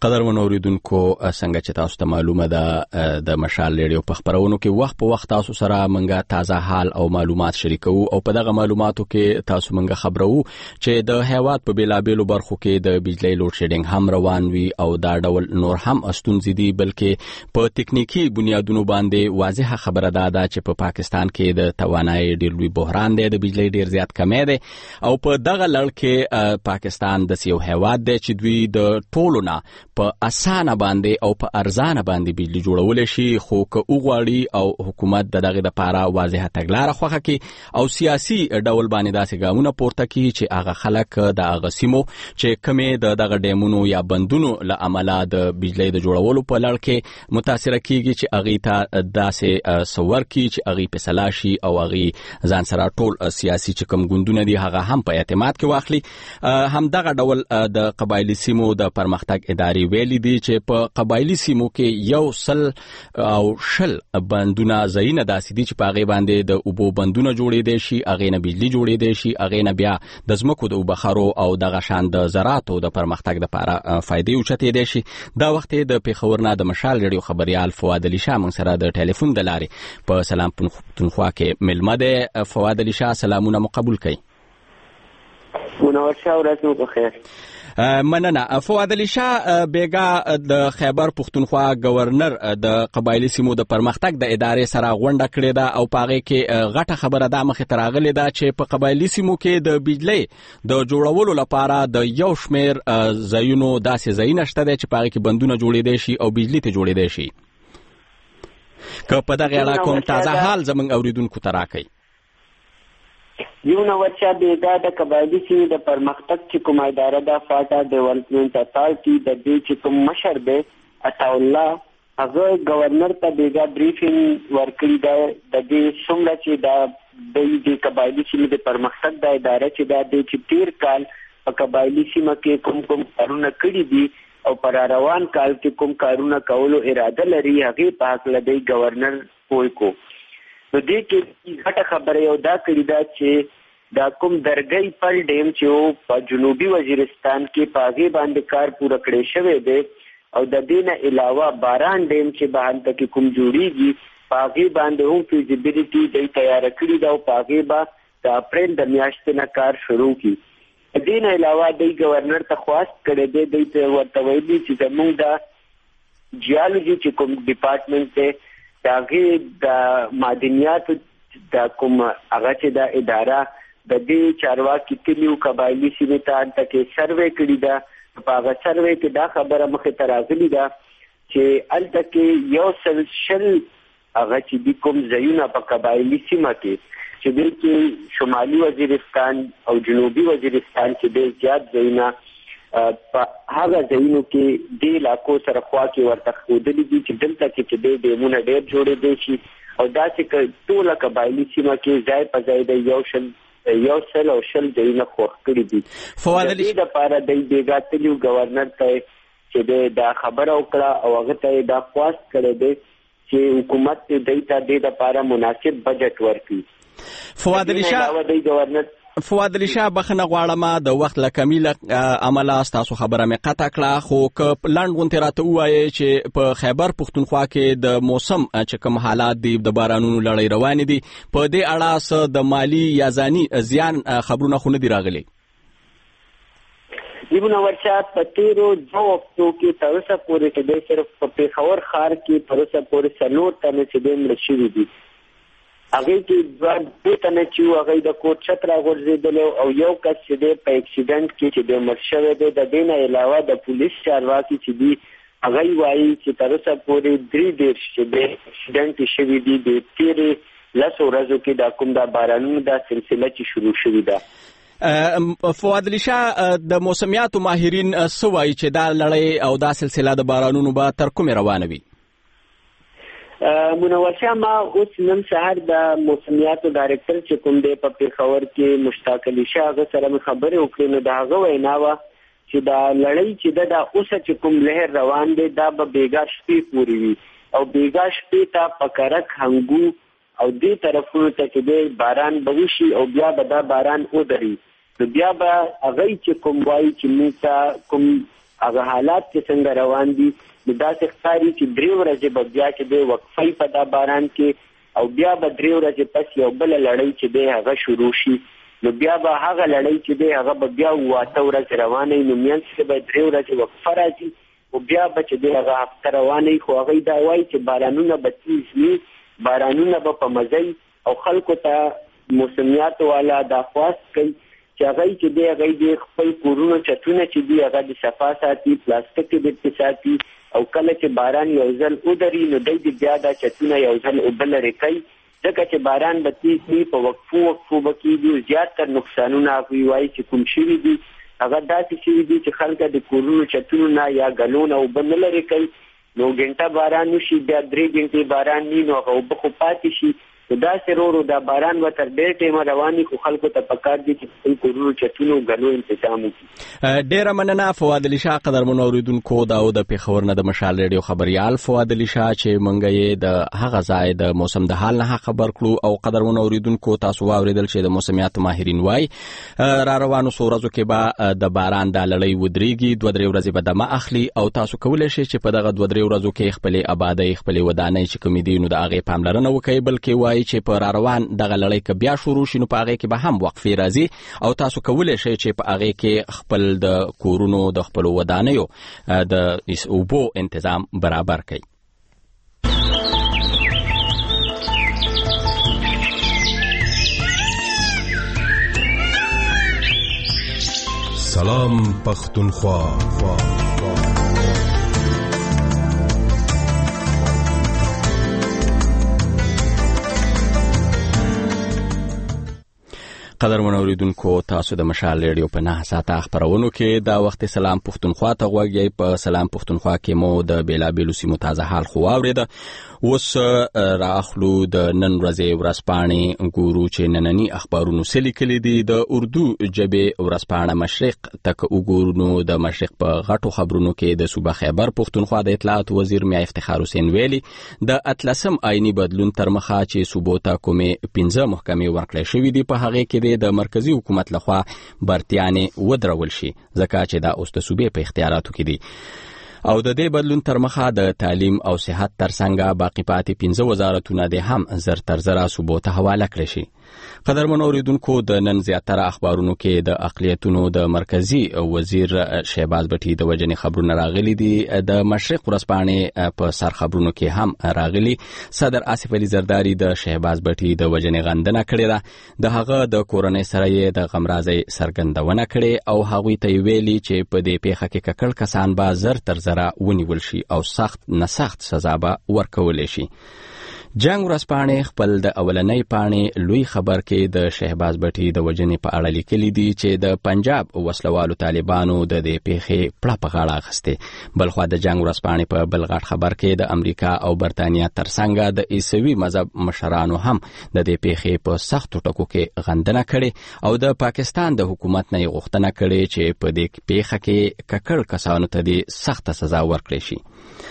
Speaker 1: قدرمن اوریدونکو څنګه چې تاسو ته معلومه ده د مشال ریډیو په خبرونو کې وخت په وخت تاسو سره منګه تازه حال او معلومات شریکو او په دغه معلوماتو کې تاسو منګه خبرو چې د هیواد په بیلابېلو برخو کې د بجلی لوډ شیډینګ هم روان وي او دا ډول نور هم استونزې دي، بلکې په ټکنیکی بنیادونو باندې واضحه خبره ده چې په پا پاکستان کې د توانایي ډېر لوی بحران دی، د بجلی ډېر زیات کمی دی او په دغه لړ کې پاکستان د یو هیواد دی چې دوی د ټولو نه په اسانه باندې او په ارزانه باندې بجلی جوړول شي، خو که وغواړي او حکومت د دغه لپاره واضحه تګلاره خوښه کړي او سیاسي ډول باندې داسې ګامونه پورته کړي چې هغه خلک د هغه سیمو چې کمې د دغه ډیمونو یا بندونو له امله د بجلی د جوړولو په لړ کې متاثر کیږي چې هغه ته داسې سور کی چې هغه په سلاشي او هغه ځان سره ټول سیاسي چې کوم ګوندونه دي هغه هم په اعتماد کې واخلي. هم دغه ډول د قبایلی سیمو د پرمختګ ادارې ویلي دي چې په قبایلی سیمو کې یو سل او شل بندونه ځایونه داسې دي چې په هغې باندې د اوبو بندونه جوړېدی شي، هغې نه بجلي جوړېدی شي، هغې نه بیا د ځمکو د اوبخارو او دغه شان د زراعتو د پرمختګ دپاره فایدې اوچتېدی شي. دا وخت د پېښور نه د مشال ریډیو خبریال فواد علي شاه موږ سره د ټلیفون د لارې په سلام پښتونخوا کې مېلمه دی. فواد علي شاه سلامونه مو قبول کړئ.
Speaker 8: منور شه، ورځ مو بخیر.
Speaker 1: مننه. فواد علي شاه بیګا د خیبر پښتونخوا گورنر د قبایلی سیمو د پرمختګ د ادارې سره غونډه کړې ده او په هغې کې غټه خبره دا مخې ته راغلې ده چې په قبایلی سیمو کې د بجلۍ د جوړولو لپاره د یو شمېر ځایونو داسې ځایونه شته دی چې په هغې کې بندونه جوړېدی شي او بجلي ته جوړېدی شي. که په دغې اړه کوم تازه حال زموږ اوریدونکو ته راکړئ.
Speaker 8: یو نو ورچا بیګا د قبایلی سیمې د پرمختګ چې کومه اداره ده فاټا ډیولپمنټ اتارټي د دې چې کوم مشر دی عطا الله هغه گورنر ته بیګا بریفینګ ورکړی دی د دې څومره چې د د قبایلی سیمې د پرمختګ د اداره چې دا د چې تیر کال په قبایلی سیمه کې کوم کوم کارونه کړي دي او پر روان کال کې کوم کارونه کولو اراده لري هغه په حق لدی گورنر پوي کو. نو دې کې غټه خبره یو دا کړې ده چې دا کوم درګۍ پل ډیم چې په جنوبي وزیرستان کې په هغې باندې کار پوره کړی شوی دی او د دې نه علاوه باران ډیم چې به هلته کې کوم جوړېږي په هغې باندې هم فیزیبیلیټي دوی تیاره کړي ده او په هغې به د اپریل د میاشتې نه کار شروع کړي. د دې نه علاوه دوی گورنر ته خواست کړی دی، دوی ته ورته ویلي چې زموږ د جیالوجي چې کوم ډپارټمنټ دی د هغې د معدنیاتو د کوم هغه چې د اداره د دې چارواکي تلي قبایلي سیمې ته هلته کې سروې کړي ده. په هغه سروې کې دا خبره مخې ته راغلې ده چې هلته کې یو سل شل هغه چې د کوم ځایونه په قبایلي سیمه کې چې دې کې شمالي وزیرستان او جنوبي وزیرستان کې ډېر زیات ځایونه په هغه ځایونو کې دې علاقو سره خوا کې ورته ښودلي دي چې دلته کې چې دې ډیمونه ډېر جوړېدی شي او داسې ټوله قبایلي سیمه کې ځای په ځای د یو شل یو سل او شل ځایونه خوښ کړي دي. د دې دپاره دی بیګا تلي ګورنر ته چې دا خبره وکړه او هغه ته دا خواست کړی دی چې حکومت دی ته دې دپاره مناسب بجټ ورکړي.
Speaker 1: فواد علي شاه
Speaker 8: دی گورنر
Speaker 1: فواد علي شاه بخنه غواړم د وخت له کمی له عمله ستاسو خبره مې قطع کړه، خو که لنډ غونتې راته ووایې چې په خیبر پښتونخوا کې د موسم چې کوم حالات دي د بارانونو لړۍ روانې دي په دې اړه څه د مالي یا ځاني زیان خبرونه خو نه دي راغلي؟
Speaker 8: دیبونه ورچا په تیرو دوه وختو کې تر اوسه پورې چې دی صرف په پېښور ښار کې تر اوسه پورې څلور تنې چې دی مړه شوي دي. هغې کې دوه دوه تنه چې وو هغوی د کور چت راغورځېدلی او یو کس چې دی په اکسیډنټ کې چې دی مړ شوی دی. د دې نه علاوه د پولیس چارواکي چې دي هغوی وایي چې تر اوسه پورې درې دېرش چې دی اکسیډنټ شوي دي د تېرې لسو ورځو کې دا کوم دا بارانونو دا سلسله چې شروع شوي ده.
Speaker 1: فواد علي شاه د موسمیاتو ماهرین څه وایي چې دا لړۍ او دا سلسله د بارانونو به تر کومې روانه وي؟
Speaker 8: منور شاه ما اوس نن سهار د موسمیاتو ډایرکټر چې کوم دی په پېښور کې مشتاق علي شاه هغه سره مې خبرې وکړې نو د هغه وینا وه چې دا لړۍ چې ده دا اوسه چې کوم لهر روان دی دا به بیګا شپې پورې وي او بیګا شپې ته په کرک هنګو او دې طرفونو ته چې دی باران به وشي او بیا به دا باران ودري نو بیا به هغوی چې کوم وایي چې موږ ته کوم
Speaker 9: هغه حالات چې څنګه روان دي دا ښکاري چې درې ورځې به بیا چې د وقفې په دا باران کې او بیا به درې ورځې پس یو بل لړۍ چې دی هغه شروع شي نو بیا به هغه لړۍ چې دی هغه به بیا واته ورځې روانه وي نو منځ کې به درې ورځې وقفه راځي او بیا به چې دی هغه هفته روانه وي خو هغوی دا وایي چې بارانونه به تیز وي بارانونه به په مزه او خلکو ته موسمیاتو والا دا خواست کوي چې هغوی چې دی هغوی د خپل کورونو چتونه چې دي هغه د صفا ساتي پلاستیک یې بیرته ساتي او کله چې باران یو ځل ودري نو دی د بیا دا چتونه یو ځل اوبه لرې کوي ځکه چې باران به تیز وي په وقفو وقفو به کېږي زیات تر نقصانونه هغوی وایي چې کوم شوي دي هغه داسې شوي دي چې خلک د کورونو چتونو نه یا ګلونه اوبه نه لرې کوي نو ګنټه باران وشي بیا درې ګنټې باران وي نو هغه اوبه خو پاتې شي داسې ورو ورو دا باران به تر ډېر ټایمه رواني خو خلکو ته پکار دي چې خپل کورونو چتونو ګلو انتظام وکړي.
Speaker 1: ډېره مننه فواد علي شاه قدرمنو اورېدونکو دا او د پېښور نه د مشال ریډیو خبریال فواد علي شاه چې موږ یې د هغه ځای د موسم د حال نه خبر کړو او قدرمنو اورېدونکو تاسو واورېدل چې د موسمیاتو ماهرین وایي را روانو څو ورځو کې به د باران دا لړۍ ودرېږي دوه درې ورځې به دمه اخلي او تاسو کولی شئ چې په دغه دوه درې ورځو کې خپلې آبادۍ خپلې ودانۍ چې کومې دي نو د هغې پاملرنه وکړئ بلکې وایي چې په را روان دغه لړۍ که بیا شروع شي نو په هغې کې به هم وقفې راځي او تاسو کولی شئ چې په هغې کې خپل د کورونو د خپلو ودانیو د اوبو انتظام برابر کړئ.
Speaker 5: سلام پختونخوا.
Speaker 1: قدرمنو اورېدونکو تاسو د مشال ریډیو په نهه ساعته خپرونو کې دا وخت سلام پښتونخوا ته غوږ یې په سلام پښتونخوا کې مو د بیلابیلو سیمو تازه حال خو واورېده اوس راخلو د نن ورځې ورځپاڼې ګورو چې ننني اخبارونو څه لیکلي دي د اردو ژبې ورځپاڼه مشرق ته که وګورو نو د مشرق په غټو خبرونو کې د صوبه خیبر پښتونخوا د اطلاعات وزیر میا افتخار حسین ویلي د اتلسم آئینی بدلون تر مخه چې صوبو ته کومې پنځه محکمې ورکړې شوي دي په هغې کې د مرکزی حکومت لخوا برتیانې ودرول شي ځکه چې دا اوس د صوبې په اختیاراتو کې دي او د دې بدلون تر مخه د تعلیم او صحت ترڅنګ باقی پاتې پنځه وزارتونه د هم زر تر زره صوبو ته حواله کړي شي. قدرمنو اورېدونکو د نن زیاتره اخبارونو کې د اقلیتونو د مرکزی وزیر شهباز بټي د وجنې خبرونه راغلي دي د مشرق ورځپاڼې په سر خبرونو کې هم راغلي. صدر آصف علي زرداری د شهباز بټي د وجنې غندنه کړې ده د هغه د کورنۍ سره یې د غمرازۍ څرګندونه کړې او هغوی ته ویلي چې په دې پیښه کې ککړ کسان به زر تر زره ونیول شي او سخت نه سخت سزا به ورکولی شي. جنگ ورځپاڼې خپل د اولنۍ پاڼې لوی خبر کې د شهباز بټي د وجنې په اړه لیکلي دي چې د پنجاب وسلوالو طالبانو د دې پیښې پړه په غاړه اخیستې. بلخوا د جنگ ورځپاڼې په بل غټ خبر کې د امریکا او برتانیا ترڅنګ د عیسوي مذهب مشرانو هم د دې پیښې په سختو ټکو کې غندنه کړې او د پاکستان د حکومت نه یې غوښتنه کړې چې په دې پیښه کې ککړ کسانو ته د سخته سزا ورکړي شي.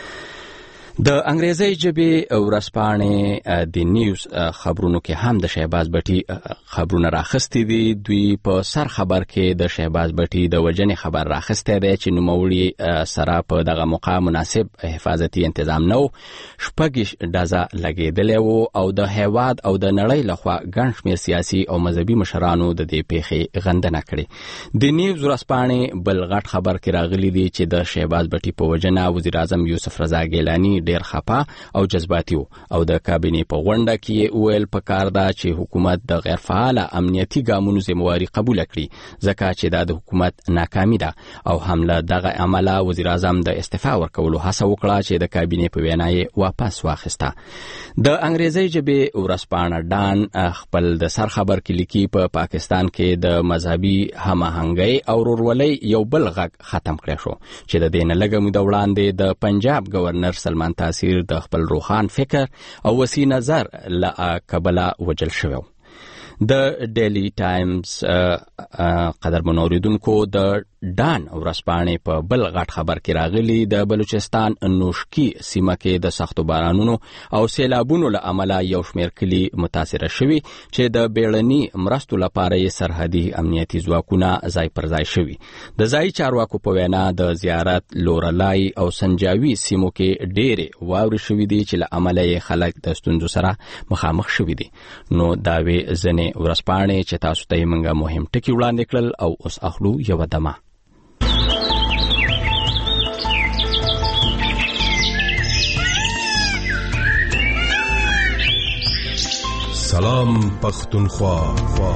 Speaker 1: د انګریزي ژبې ورځپاڼې د نیوز خبرونو کې هم د شهباز بټي خبرونه راخستي دي. دوی په سر خبر کې د شهباز بټي د وجنې خبر راخستی دی چې نوموړي سره په دغه موقع مناسب حفاظتي انتظام نه و. شپږ ډزه لګېدلی و او د هیواد او د نړۍ لخوا ګڼ شمېر سیاسي او مذهبي مشرانو د دې پیښې غندنه کړې. د نیوز ورځپاڼې بل غټ خبر کې راغلي دي چې د شهباز بټي په وجنه وزیر اعظم یوسف رضا ګیلاني ډیر خپه او جذباتي وو او د کابینې په غونډه کې ویل پکار ده چې حکومت د غیر فعاله امنیتي ګامونو ذمہواري قبول کړي ځکه چې دا د حکومت ناکامي ده او هم له دغه عمله وزیر اعظم د استعفا ورکولو هڅه وکړه چې د کابینې په وینا یې واپس واخیسته. د انګریزي ژبې ورځپاڼه ډان خپل د سر خبر کې لیکي په پاکستان کې د مذهبي هماهنګۍ او ورورولۍ یو بل غږ ختم کړی شو چې د دې نه لږه موده وړاندې د پنجاب گورنر سلمان تاثیر د خپل روخان فکر او وسیع نظر له کبله وجل شوی. د ډیلی ټایمز قدرمنو اورېدونکو د ډان ورځپاڼې په بل غټ خبر کې راغلي د بلوچستان نوشکی سیمه کې د سختو بارانونو او سیلابونو له امله یو شمېر کلي متاثره شوي چې د بیړني مرستو لپاره یې سرحدي امنیتي ځواکونه ځای پر ځای شوي. د ځایي چارواکو په وینا د زیارت، لورلای او سنجاوي سیمو کې ډېرې واورې شوي دي چې له امله یې خلک د ستونزو سره مخامخ شوي دي. نو دا وې ځینې ورځپاڼې چې تاسو ته یې موږ مهم ټکي وړاندې کړل او اوس اخلو یوه دمه.
Speaker 5: سلام پختونخوا.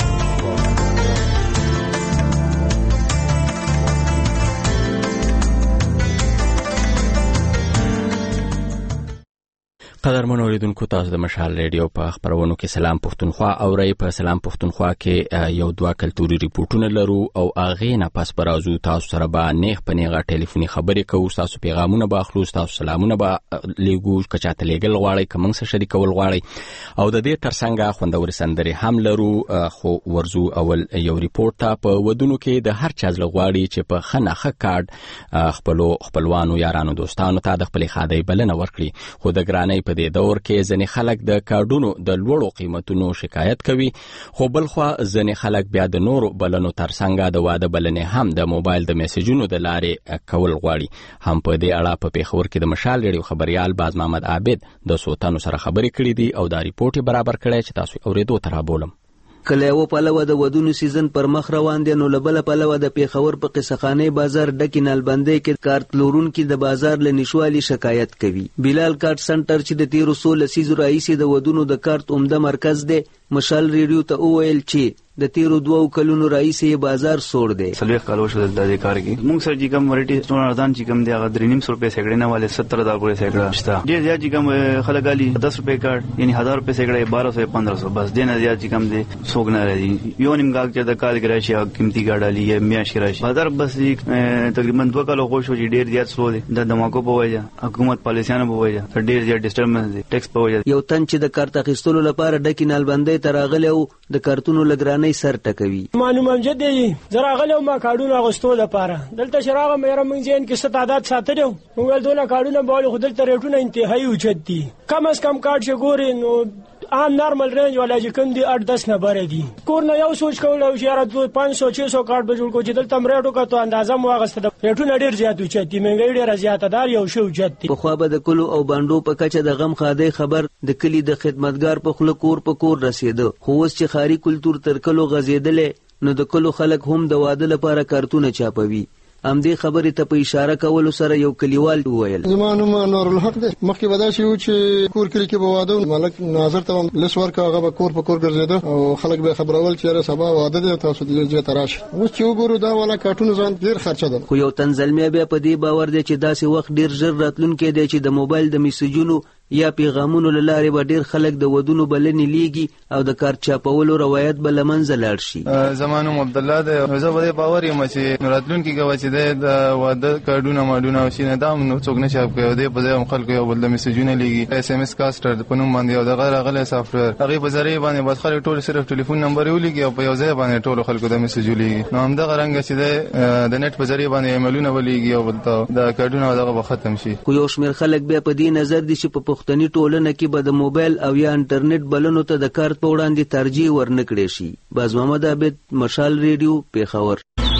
Speaker 5: قدرمن اوریدونکو، تاسو د مشال ریډیو په خبرونو کې سلام پښتونخوا اورئ. په سلام پښتونخوا کې یو دوه کلتوري ریپورتونه لرو او هغې نه پس به راځو تاسو سره به نیغ په نیغه ټلیفوني خبرې کوو. ستاسو پیغامونه به اخلو، ستاسو سلامونه به لیږو که چاته لیږل غواړئ، که موږ سره شریکول غواړئ. او د دې ترڅنګ خوندورې سندرې هم لرو. خو ورځو اول یو ریپورت ته. په ودونو کې د هر چا زړه غواړي چې په ښه نښه کارډ خپلو خپلوانو، یارانو، دوستانو ته د خپلې ښادۍ بلنه ورکړي. خو د ګرانۍ په دې دور کې ځینې خلک د کارډونو د لوړو قیمتونو شکایت کوي، خو بلخوا ځینې خلک بیا د نورو بلنو ترڅنګ د واده بلنې هم د موبایل د میسجونو د لارې کول غواړي. هم په دې اړه په پیښور کې د مشال ریډیو خبريال باز محمد عابد د سوتانو سره خبرې کړې دي او دا ریپورت برابر کړی چې تاسو اورېدو ته رابولم.
Speaker 10: کله یو پلوه د ودونو سیزن پر مخ روان دي، نو لبل پلوه د پیښور په قصخانه بازار ډکی نالبندې کې کارت لورونکو د بازار له نشوالي شکایت کوي. بلال کارت سنټر چې د تیر سول سیزو رئیس د ودونو د کارت عمده مرکز دی، مشال ریډیو ته وویل چې د تیرو دوو کلونو رئیس یې بازار سوړ دی.
Speaker 11: سلوخ کالو شو د دې کار کې موږ سره چې کوم ورټي ستون ارزان چې کوم دی هغه درې نیم سو روپے سیګړې نه والے ستر هزار پورې سیګړه شته. ډیر زیات چې کوم خلک علي دس روپے کارت یعنی هزار روپے سیګړې بارہ سو پندرہ سو بس دینه زیات چې کوم دی سوګ نه راځي. یو نیم گاګ چې د کال کې راشي قیمتي ګاډ علي یا میاش راشي بازار بس تقریبا دوه کالو خو شو چې ډیر زیات سلو دی. د دماکو په وجه حکومت پالیسیانو په وجه ډیر زیات ډیسټربنس دی، ټیکس په وجه.
Speaker 10: یو تن چې د کارت اخیستلو لپاره ډکی نالبندې تراغله او د کارتونو لګرانۍ سر ټکوي.
Speaker 12: معلوم امجد دی زرا غلو ما کارډونه غستو لپاره دلته شراغه مېره مونږ ځین کې ستعداد ساتلو موږ دونه کارډونه بوله خو دلته ریټونه انتهایی اوچت دي. کم از کم کارډ چې ګوري نو عام نارمل رینج ولا چې کوم دي اټ دس نه بره دي. کور نه یو سوچ کول او چې پانچ سو چھ سو کارډ به جوړ کو چې دلته مریټو کا ته اندازه مو غسته د ریټونه ډیر زیات اوچت دي، مهنګي ډیر زیات دار یو شو اوچت دي.
Speaker 10: په خو به د کلو او باندو په کچه د غم خاده خبر د کلی د خدمتګار په خله کور په کور رسیدو. خو اوس چې خاري کلچر تر کلو غزیدلې نو د کلو خلک هم د واده لپاره کارتونه چاپوي. ام دې خبرې ته په اشاره کولو سره یو کلیوال وویل
Speaker 13: زمانو نور الحق ده مخکې ودا شي چې کور کلی کې به واده ملک ناظر ته لس ورکا هغه به کور په کور ګرځیدو او خلک به خبرول چې سبا واده دي تاسو دې ځای تراش. اوس چې وګورو دا ولا کارتونه ځان ډیر خرچه ده.
Speaker 10: خو یو تنزلمیا به په دې باور دی چې داسې وخت ډیر ژر راتلونکي دی چې د موبایل د میسجونو یا پیغامونو لاره به ډیر خلک د ودونو بلنې لیږي او د کارت چاپولو روایت به لمنځه لاړ شي.
Speaker 14: زمانو عبد الله ده زه به باور یم چې راتلونکي کوي چې د واده کارډونه ماډونه او شینه دام نو څوک نه چاپ کوي د په ځای خلکو یو بل د میسجونه لیږي. اس ام اس کاستر په نوم باندې او د غیر غله سافټویر هغه په ذریعہ باندې بس خلک ټول صرف ټلیفون نمبر یو لیږي او په یو ځای باندې ټول خلکو د میسج لیږي. نو هم د غرنګ چې د نت په ذریعہ باندې ایمیلونه ولېږي او بلته د کارډونه دغه ختم شي.
Speaker 10: خو یو شمېر خلک بیا په دې نظر دي چې په پښتني ټولنه کې به د موبایل او یا انټرنیټ بلنو ته د کارت په وړاندې ترجیح ورنکړي شي. باز محمد عابد، مشال ریډیو، پیښور.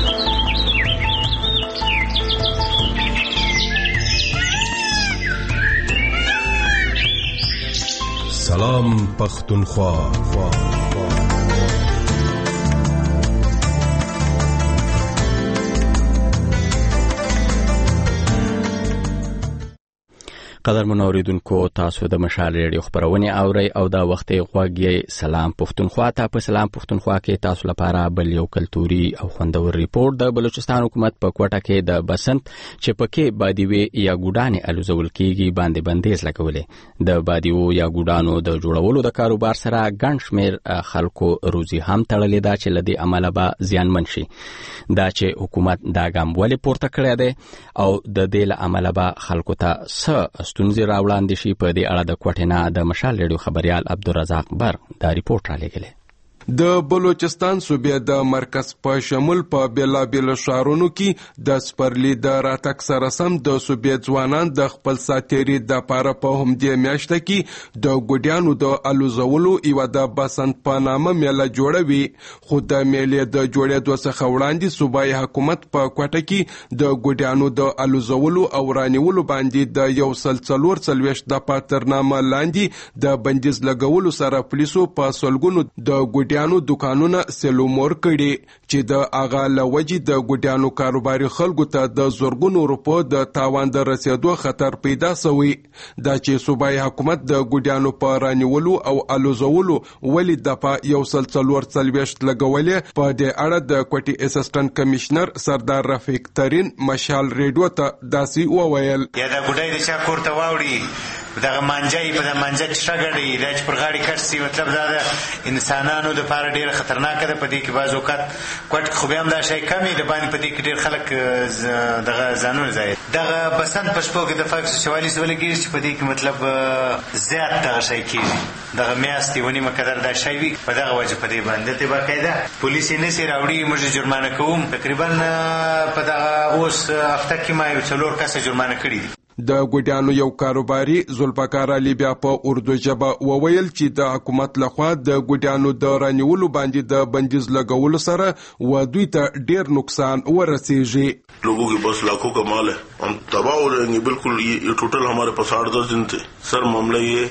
Speaker 5: سلام پختونخوا.
Speaker 1: قدرمن اوریدونکو، تاسو د مشال ریډیو خبرونه اورئ او دا وخت غوږی سلام پښتونخوا ته. په سلام پښتونخوا کې تاسو لپاره بل یو کلتوري او خوندور ریپورت د بلوچستان حکومت په کوټه کې د بسنت چې پکې بادیوي یا ګوډانې الوزول کېږي باندې بندیز لګولې. د بادیو یا ګوډانو د جوړولو د کاروبار سره ګڼ شمېر خلکو روزي هم تړلې ده چې لدې عمله به زیانمن شي. دا چې حکومت دا ګام ولې پورته کړی دی او د دې له عمله به خلکو ته څه ستونزې راوړاندې شي، په دې اړه د کوټې نه د مشال ریډیو خبريال عبدالرزاق بر دا ریپورت را لېږلی.
Speaker 15: د بلوچستان صوبې د مرکز په شمول په بیلابیلو ښارونو کې د سپرلي د راتګ سره سم د صوبې ځوانان د خپل ساتیري دپاره په همدې میاشته کې د ګوډیانو د الوزولو یوه د بسنت په نامه میله جوړوي. خو د میلې د جوړېدو څخه وړاندې صوبایي حکومت په کوټه کې د ګوډیانو د الوزولو او رانیولو باندې د یو سل څلور څلوېښت دفعه تر نامه لاندې د بندیز لګولو سره پولیسو په سلګونو د ګوډیانو دکانونه سلومور کړي چې د هغه له وجې د ګوډیانو کاروباري خلکو ته د زرګونو روپو د تاوان د رسېدو خطر پیدا سوی. دا چې صوبایي حکومت د ګوډیانو په رانیولو او الوزولو ولې دفعه یو سل څلور څلوېښت لګولې، په دې اړه د کوټي اسسټنټ کمشنر سردار رفیق ترین مشال ریډیو ته داسې وویل:
Speaker 16: یا د ګوډۍ د چا کور ته واوړي دغه مانجای په د مانجه شګړې دا چې پر غاړې کټ سي، مطلب دا د انسانانو د لپاره ډېره خطرناکه ده. په دې کې بعض اوقات کوټ خو بیا هم دا شی کم وي، د باندې په دې کې ډېر خلک دغه ځانونه ځای دغه بسنت په شپو کې د فاکس چوالیس ولګېږي چې په دې کې مطلب زیات دغه شی کېږي، دغه میاشتې ونیمه قدر دا شی وي. په دغه وجه په دې باندې ته باقاعده پولیس یې نسي راوړي، موږ جرمانه کوم. تقریبا په دغه اوس هفته کې ما یو څلور کسه جرمانه کړي دي.
Speaker 15: د ګوډیانو یو کاروباري ذوالفقار علي بیا په اردو ژبه وویل چې د حکومت لخوا د ګوډیانو د رانیولو باندې د بندیز لګولو سره و دوی ته ډیر نقصان ورسیږي.
Speaker 17: लोगों के पास लाखों का माल है, हम तबाह हो रहेंगे बिल्कुल. ये, ये टोटल हमारे पास आठ दस दिन थे. सर मामला ये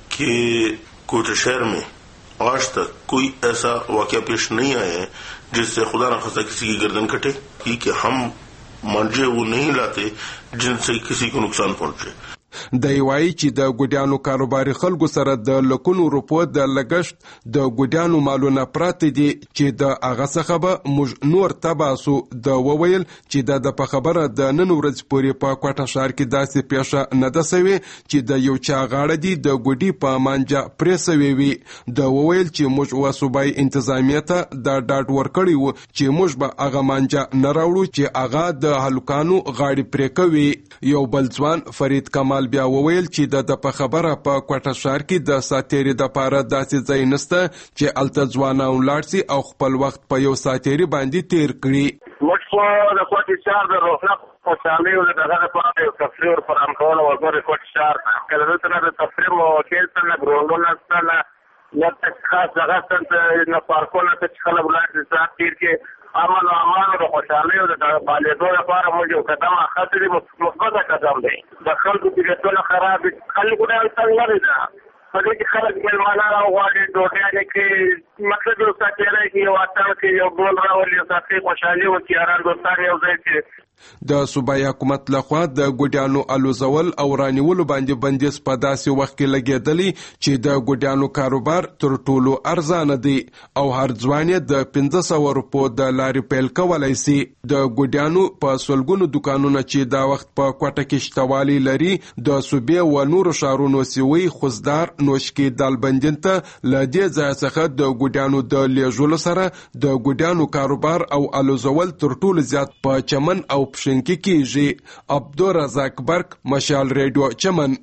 Speaker 17: कि कोयटा शहर में आज तक कोई ऐसा वाकया पेश नहीं आया है जिससे खुदा न खास्ता किसी की गर्दन कटे, कि हम मांझे वो नहीं लाते जिनसे किसी को नुकसान पहुंचे.
Speaker 15: دی وایي چې د ګوډیانو کاروباري خلکو سره د لکونو روپو د لګښت د ګوډیانو مالونه پراته دي چې د هغه څخه به موږ نور تباسو. د وویل چې د د په خبره د نن ورځ پورې په کوټه ښار کې داسې پیښه نه ده سوې چې د یو چا غاړه دي د ګوډي په مانجه پرې سوې وي. د وویل چې موږ و صوبایي انتظامیه ته دا ډاډ ورکړی و چې موږ به هغه مانجه نه راوړو چې هغه د هلکانو غاړې پرې کوي. یو بل ځوان فرید کمال بیا وویل چې د د په خبره په کوټه ښار کې د ساتیري دپاره داسې ځای نشته چې هلته ځوانان ولاړ سي او خپل وخت په یو ساتیري باندې تیر کړي.
Speaker 18: موږ په د کوټې ښار د رونق خوشحالۍ او د دغه لپاره یو تفریح ورفراهم کولو وګورې کوټې ښار ته که دلته نه د تفریح موکل ته نه ګروندونه شته نه نه خاص دغه ته نه پارکونه ته چې خلک ولاړ شي ساعت تیر کې امن او امان د خوشحالۍ او د فعالیتونو لپاره موږ یو قدم اخیستی دی، مثبته قدم دی. د خلکو طبیعتونه خراب دي، خلکو ډېر تنګ لري ده په دې کې خلک مېلمانه راوغواړي ډوډۍ کې مطلب یو ساتیری کې یو اتڼ کې یو ډول راولي یو ساتي خوشحالي وکړي یاران دوستان یو ځای کې.
Speaker 15: د صوبایي حکومت لخوا د ګوډیانو الوزول او رانیولو باندې بندیز په داسې وخت کې لګېدلی چې د ګوډیانو کاروبار تر ټولو ارزانه دی او هر ځوان یې د پنځه سوه روپو د لارې پیل کولی سي. د ګوډیانو په سلګونو دوکانونه چې دا وخت په کوټه کې شتوالی لري د صوبې و نورو ښارونو سوی خوزدار نوشکې دالبندین ته له دې ځایه څخه د ګوډیانو د لیږلو سره د ګوډیانو کاروبار او الوزول تر ټولو زیات په چمن او پشنکی کیږي. عبدالرزاق برق، مشال ریډیو، چمن.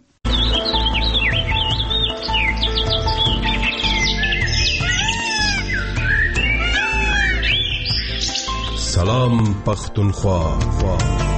Speaker 5: سلام پختونخوا.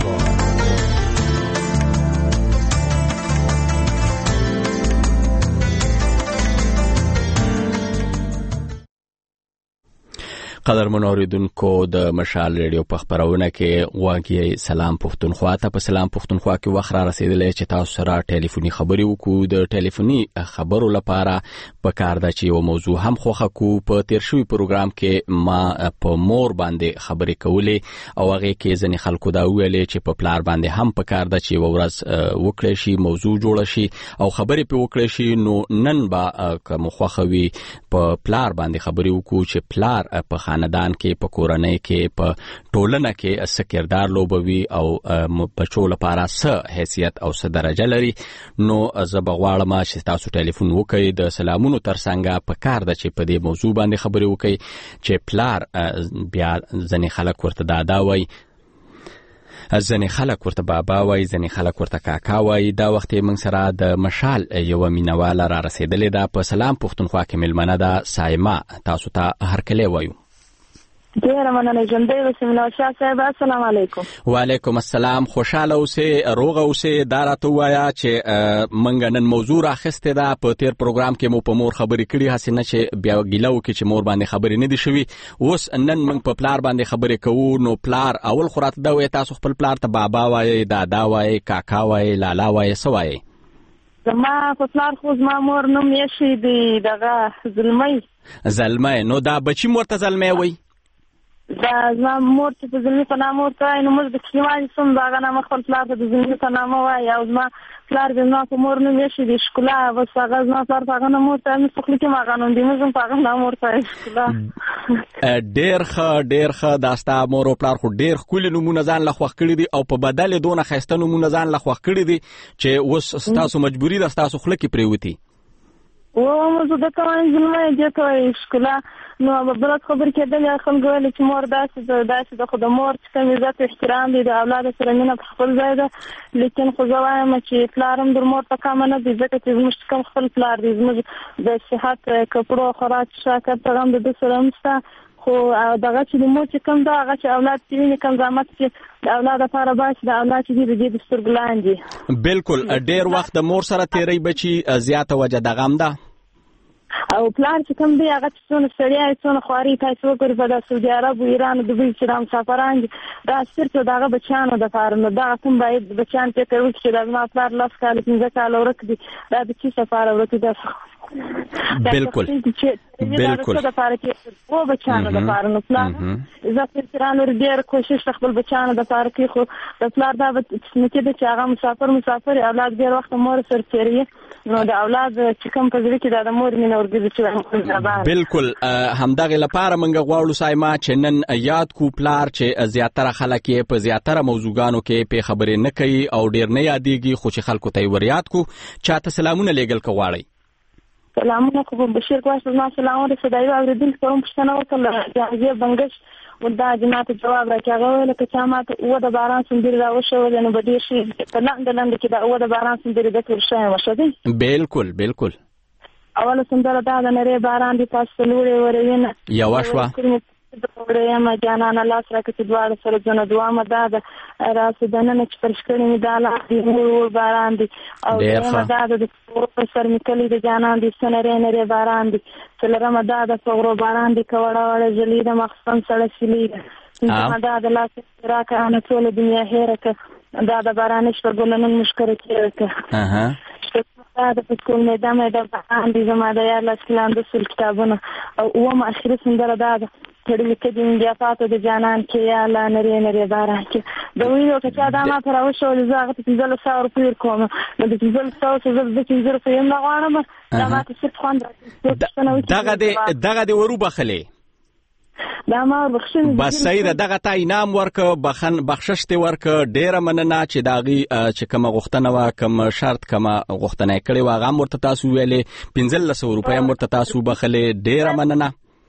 Speaker 1: قدرمن اوریدونکو د مشال ریډیو په خبرونه کې واګي سلام پښتونخوا ته. په سلام پښتونخوا کې وخت را رسیدلی چې تاسو سره ټلیفوني خبرې وکړو. د ټلیفوني خبرو لپاره په کار ده چې یو موضوع هم خوښه کو. په تیر شوي پروګرام کې ما په مور باندې خبرې کولې او هغې کې ځینې خلکو دا ویلې چې په پلار باندې هم په کار ده چې یوه ورځ وکړی شي موضوع جوړه شي او خبرې پې وکړی شي. نو نن به که مو خوښه وي په پلار باندې خبرې وکړو چې پلار په خاندان کې په کورنۍ کې په ټولنه کې څه کردار لوبوي او بچو لپاره څه حیثیت او څه درجه لري. نو زه به غواړم چې تاسو ټلیفون وکړئ د سلامونو ترڅنګ په کار ده چې په دې موضوع باندې خبرې وکړئ چې پلار بیا ځینې خلک ورته دا دا وایي ځنې خلک ورته بابا وایي، ځنې خلک ورته کاکا وایي. دا وخت موږ سره د مشال یوه مینواله را رسېدلې ده په سلام پښتونخوا کې مېلمنه ده سایما. تاسو ته هرکلی وایو.
Speaker 19: ډیره مننه ژوندی اوسئ منوشاه صاحب. السلام علیکم.
Speaker 1: وعلیکم السلام. خوشحاله اوسئ، روغه اوسئ. دا راته ووایه چې موږ نن موضوع راخیستې ده. په تیر پروګرام کې مو په مور خبرې کړي، هسې نه چې بیا ګیله وکړي چې مور باندې خبرې نه دي شوي. اوس نن موږ په پلار باندې خبرې کوو. نو پلار اول خو راته دا وایي تاسو خپل پلار ته بابا وایئ، دادا وایئ، کاکا وایئ، لالا وایئ، څه وایئ؟
Speaker 19: زما په پلار خو زما مور نوم ایښی دی دغه زلمی.
Speaker 1: زلمی. نو دا بچي مور ته زلمی وایي؟
Speaker 19: دا زما مور چې په زلمي په نامه ورته وایي، نو موږ د کلیوالي سوم د هغه نامه خپل پلار ته د زلمي په نامه وایي. او زما پلار د زما په مور نوم ایښی دی ښکلا. بس هغه زما پلار په هغه نامه ورته وایي، مې په خوله کې هم هغه نوم دی، موږ هم په هغه نامه ورته وایي ښکلا.
Speaker 1: ډېر ښه ډېر ښه. دا ستا مور او پلار خو ډېر ښکلي نومونه ځان له خوښ کړي دي او په بدل یې دونه ښایسته نومونه ځان له خوښ کړي دي چې اوس ستاسو مجبوري ده ستاسو خوله کې پرېوتي.
Speaker 19: و زه دته وایم زلمی، دې ته وایي ښکلا. نو بلد خبرې کېدلې، خلکو ویلې چې مور داسې ده داسې ده، خو د مور چې کوم عزت او احترام دی د اولاد سره مینه په خپل ځای ده. لیکن خو زه وایم چې پلار هم د مور په کمه نه دی، ځکه چې زموږ چې کوم خپل پلار دی، زموږ د صحت کپړو خوراک شاکر ته هم د ده سره هم شته. خو دغه چې د مور چې کوم ده هغه چې اولاد چې ویني کوم زحمت چې د اولاد لپاره باسي، د اولاد چې دی د دې د سترګو لاندې.
Speaker 1: بالکل. ډېر وخت د مور سره تېری بچي زیاته وجه دغه هم ده.
Speaker 19: او پلار چې کوم دی هغه چې څونه ستړیا وي څونه خواري تاسو وګورئ په د سعودي عرب و ایران او دوبۍ چې دا مسافران دي، دا صرف د هغه بچیانو دپاره نو دغه کوم باید بچیان فکر وکړي چې دا زما پلار لس کاله پنځه کاله ورک دي، دا د چی لپاره ورک دي؟
Speaker 1: بالکل بالکل
Speaker 19: دپاره کې و بچیانو دپاره نو پلار عزت احترام لري، ډېر کوشش د خپل بچیانو دپاره کوي. خو د پلار دا به نه کېده چې هغه مسافر مسافر اولاد ډېر وخت مور سره تېروي، نو د اولاد چې کوم په زړه کې دا د مور مینه ورګرځي چې
Speaker 1: بالکل. همدغې لپاره موږ غواړو سایما چې نن یاد کو پلار چې زیاتره خلک یې په زیاتره موضوعګانو کې پې خبرې نه کوي او ډېر نه یادېږي، خو چې خلکو ته یې ور یاد کو. چاته سلامونه لیږل که غواړئ؟
Speaker 19: سلامونه خو بشیر ګواش زما سلامونه رسېدایي اورېدونکي ته هم پوښتنه وکړله جهازیه بنګش دا جنات جواب راکړي. هغه ویله که چا ماته اووه د باران سندرې راوښولې نو به ډېر ښه په لنډه لنډه کې دا اووه د باران سندرې ده ټول ښه یم ښه دی.
Speaker 1: بالکل بالکل.
Speaker 19: اوله سندره دا د نری باران دي تاسو لوړې وروینه
Speaker 1: یوه شوه
Speaker 19: یم جانانه لاس راکړه چې دواړه سره ځونه. دوامه دا ده راسه دننه چې فرش کړي مې دا لاندې اور باران دي. او درېیمه دا ده د په سر مې کلي د جانان دي څه نری نری باران دي. څلورمه دا ده په غرو باران دي که وړه وړه ژلې ده مخصن سړه سیلې ده. پنځمه دا د لاس راکړه انه ټوله دنیا هېره کړه دا د بارانې شپه ګله نن مشکره تېره کړه. دا د پسکول میده میده باران دي زما د یار لاس کې لاندې سل کتابونه. او اوومه اخري سندره دا ده تړلي که د انډیافاتو د جانان کې یا الله نری نری باران کې. د ویلو که چا دا ما ته راوښولې زه هغه ته پنځلس سوه روپۍ ورکوم، نو د پنځلس سوو څه زه د پنځه روپۍ هم نه غواړم، دا ما ته صرف خوند راکړي.
Speaker 1: دغه دې وروبخلې
Speaker 19: دا ما وربخښلې
Speaker 1: بس صحیح ده. دغه ته انعام ورکه، بخشش دې ورکه. ډېره مننه چې د هغې چې کومه غوښتنه وه کوم شرط کومه غوښتنه یې کړې وه هغه هم ورته تاسو وویلې، پنځلس سوه روپۍ هم ورته تاسو وبخلې. ډېره مننه.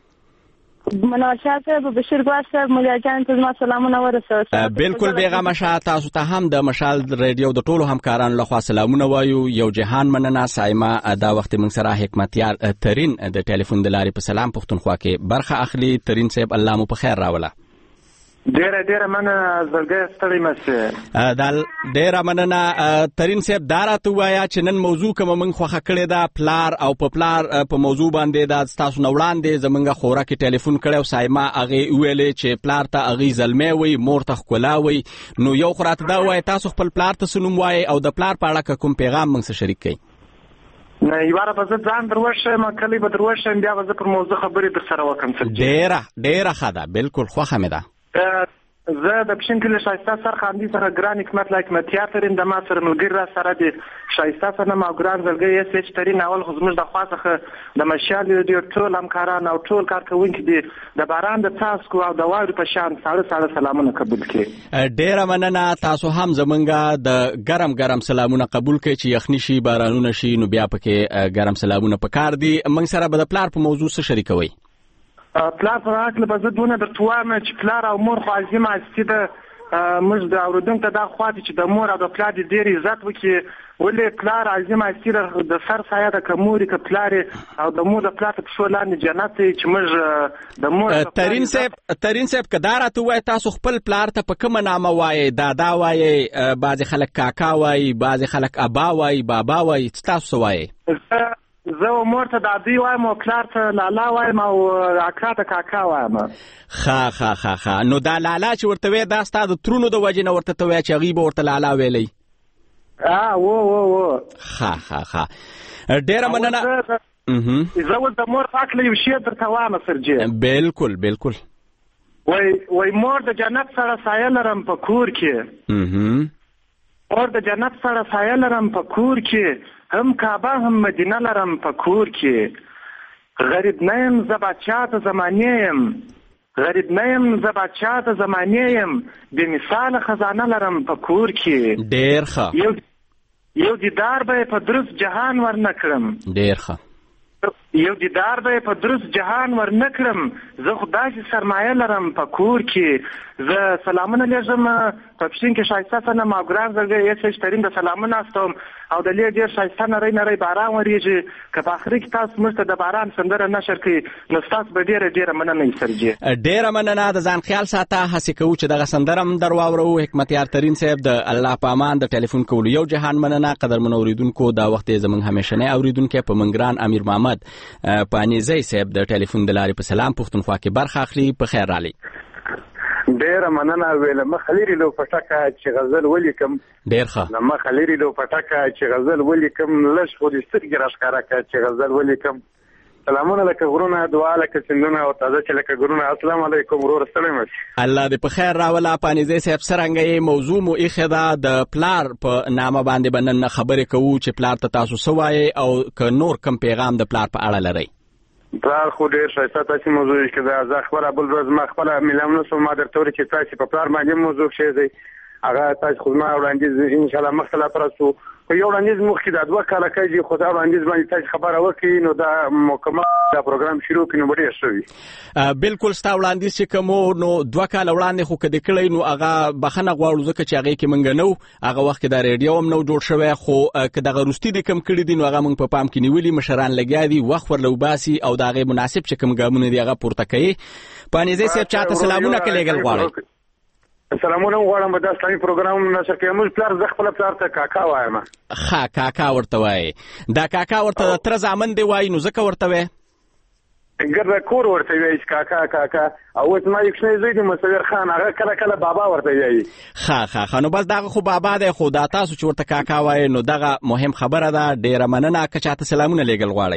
Speaker 19: منوشاه صاحب بشیر ګواش صاحب مجاجان ته زما سلامونه ورسوه.
Speaker 1: بالکل بیغمه شه. تاسو ته هم د مشال ریډیو د ټولو همکارانو لخوا سلامونه وایو. یو جهان مننه سایما. دا وخت موږ سره حکمتیار ترین د ټلیفون د لارې په سلام پښتونخوا کې برخه اخلي. ترین صاحب الله مو په خیر راوله.
Speaker 20: ډیره ډیره مننه زړګی ستړی مشه.
Speaker 1: دا ډیره مننه ترین صاحب. دا راته ووایه چې نن موضوع کومه موږ خوښه کړې ده پلار او په پلار په موضوع باندې دا ستاسو نه وړاندې زموږ خوره کې ټلیفون کړی او سایما هغې وویلې چې پلار ته هغې زلمی وایي مور ته ښکلا وایي. نو یو خو راته دا ووایه تاسو خپل پلار ته څه نوم وایئ او د پلار په اړه که کوم پیغام موږ سره شریک کوئ؟
Speaker 20: نه یواره به زه ځان در وښیم کلی به در وښیم بیا به زه پر موضوع خبرې در سره وکړم.
Speaker 1: ډېره ډېره ښه ده. بالکل خوښه مې ده.
Speaker 20: زه د پښین کلي ښایسته سرخاندي څخه ګران حکمت له حکمتیار ترین د ما سره ملګري را سره دي ښایسته صنم او ګران زړګی ایس ایچ ترین. اول خو زموږ د خوا څخه د مشال ریډیو ټول همکاران او ټول کارکوونکي دي د باران د څاڅکو او د واورې په شان ساړه ساړه سلامونه قبول کړي.
Speaker 1: ډېره مننه. تاسو هم زمونږ د ګرم ګرم سلامونه قبول کړئ چې یخني شي بارانونه شي نو بیا پکې ګرم سلامونه پکار دي. موږ سره به د پلار په موضوع څه شریکوئ؟
Speaker 20: پلار په هکله به زه دونه درته وایم چې پلار او مور خو عظیمه هستي ده موږ د اوریدونکو ته دا خواږه چې د مور او د پلار د ډېر عزت وکړي، ولې پلار عظیم اسیر د سر سایه د کموري ک پلار او د مور د پلار په شو لاندې جنت چې موږ د مور
Speaker 1: ترين صاحب ترين صاحب کدار ته وای تاسو خپل پلار ته په کوم نامه وای؟ دادا وای، بعض خلک کاکا وای، بعض خلک ابا وای، بابا وای، تاسو وای؟
Speaker 20: زه مور ته دادی وایم او پلار ته لالا وایم او اکا ته کاکا وایم.
Speaker 1: خا خا خا خا نو دا لالا چې ورته وای دا ستاسو ترونو د وجې نه ورته ته وای چې غیب ورته لالا ویلی؟
Speaker 20: اه و و و
Speaker 1: خا خا خا ډیره مننه.
Speaker 20: زه ول د مور پاک له یو شی درته وایم سرجی.
Speaker 1: بالکل بالکل.
Speaker 20: وای وای مور د جنت سره سایه لرم په کور کې. مور د جنت سره سایه لرم په کور کې، هم کعبه هم مدینه لرم په کور کې. غریب نه یم زه بادشاه د زمانې یم، غریب نه یم زه بادشاه د زمانې یم، بې مثاله خزانه لرم په کور کې.
Speaker 1: ډېر ښه.
Speaker 20: یو یو دیدار به په درست جهان ور نه کړم.
Speaker 1: ډېر ښه.
Speaker 20: یو دیدار به په درست جهان ور نه کړم، زه خو داسې سرمایه لرم په کور کې. زه سلامونه لېږم په پښین کې ښایسته صنم او ګران زړګی ایس ایچ ترین د سلامونه استوم او د لې ډېر ښایسته نری نری باران ورېږي. که په آخري کې تاسو موږ ته د باران سندره نشر کړئ نو ستاسو به ډېره ډېره مننه وي سرجي.
Speaker 1: ډېره مننه. د ځان خیال ساته، هڅې کوو چې دغه سندره هم در واورو. حکمتیار ترین صاحب د الله په امان د ټلیفون کولو یو جهان مننه. قدرمن اوریدونکو دا وخت زموږ همیشنی اوریدونکو په منګران امیر محمد پانیزی صاحب د ټلیفون د لارې په سلام پښتونخوا کې برخه اخلي. په خیر رالي.
Speaker 21: ډېره مننه. ویل مخليري لو پټکا چې غزل ولیکم.
Speaker 1: ډېر ښه.
Speaker 21: نو مخليري لو پټکا چې غزل ولیکم، لږ خو دې سترګې راښکاره کړه چې غزل ولیکم. سلامونه لکه غرونه، دعا لکه سندونه او تازه چې لکه ګلونه. السلام علیکم ورور، ستړی مشه.
Speaker 1: الله دې په خیر راوله. پانیزی صاحب څرنګه موضوع مو ایښې ده د پلار په نامه باندې به نن خبرې کوو چې پلار ته تاسو څه وایئ او که نور کم پیغام د پلار په اړه لرئ؟
Speaker 21: پلار خو ډېر ښایسته تاسې موضوع یې کړه. زه خپله بل ورځ ما خپله میلام نه شوم، ما درته وویل چې تاسې په پلار باندې موضوع کښې دی هغه تاسې خو زما وړاندیز انشاءالله مخته لا پرستو خو یو وړاندیز مخکې دا دوه کاله کېږي، خو دا وړاندیز باندې تاسې خبره وکړي نو دا مکمل دا پروګرام شروع کړي نو به ډېر ښه وي.
Speaker 1: بالکل ستا وړاندیز چې کوم نو دوه کاله وړاندې خو که دې کړی نو هغه بخښنه غواړو ځکه چې هغې کې موږ نه وو، هغه وخت کې دا ریډیو هم نه و جوړ شوی. خو که دغه وروستي دې کم کړي دي نو هغه موږ په پام کې نیولي، مشران لګیا دي، وخت ورله وباسي او د هغې مناسب چې کوم ګامونه دي هغه پورته کوي. پانیزی صاحب چاته سلامونه که لېږل غواړئ؟
Speaker 21: سلامونه غواړم. به دا اسلامي پروګرام نشر کوي. موږ پلار زه خپله پلار ته کاکا وایم.
Speaker 1: ښه کاکا ورته وایي. دا کاکا ورته د تره زامن دی وایي نو ځکه ورته وایي
Speaker 21: ګرده کور ورته وایي چې کاکا کاکا. او اوس ما یو کوچنی زوی دی مصور خان، هغه کله کله بابا ورته وایي.
Speaker 1: ښه ښه ښه نو بس دغه خو بابا دی، خو دا تاسو چې ورته کاکا وایي نو دغه مهم خبره ده. ډېره مننه. که چاته سلامونه لېږل غواړئ؟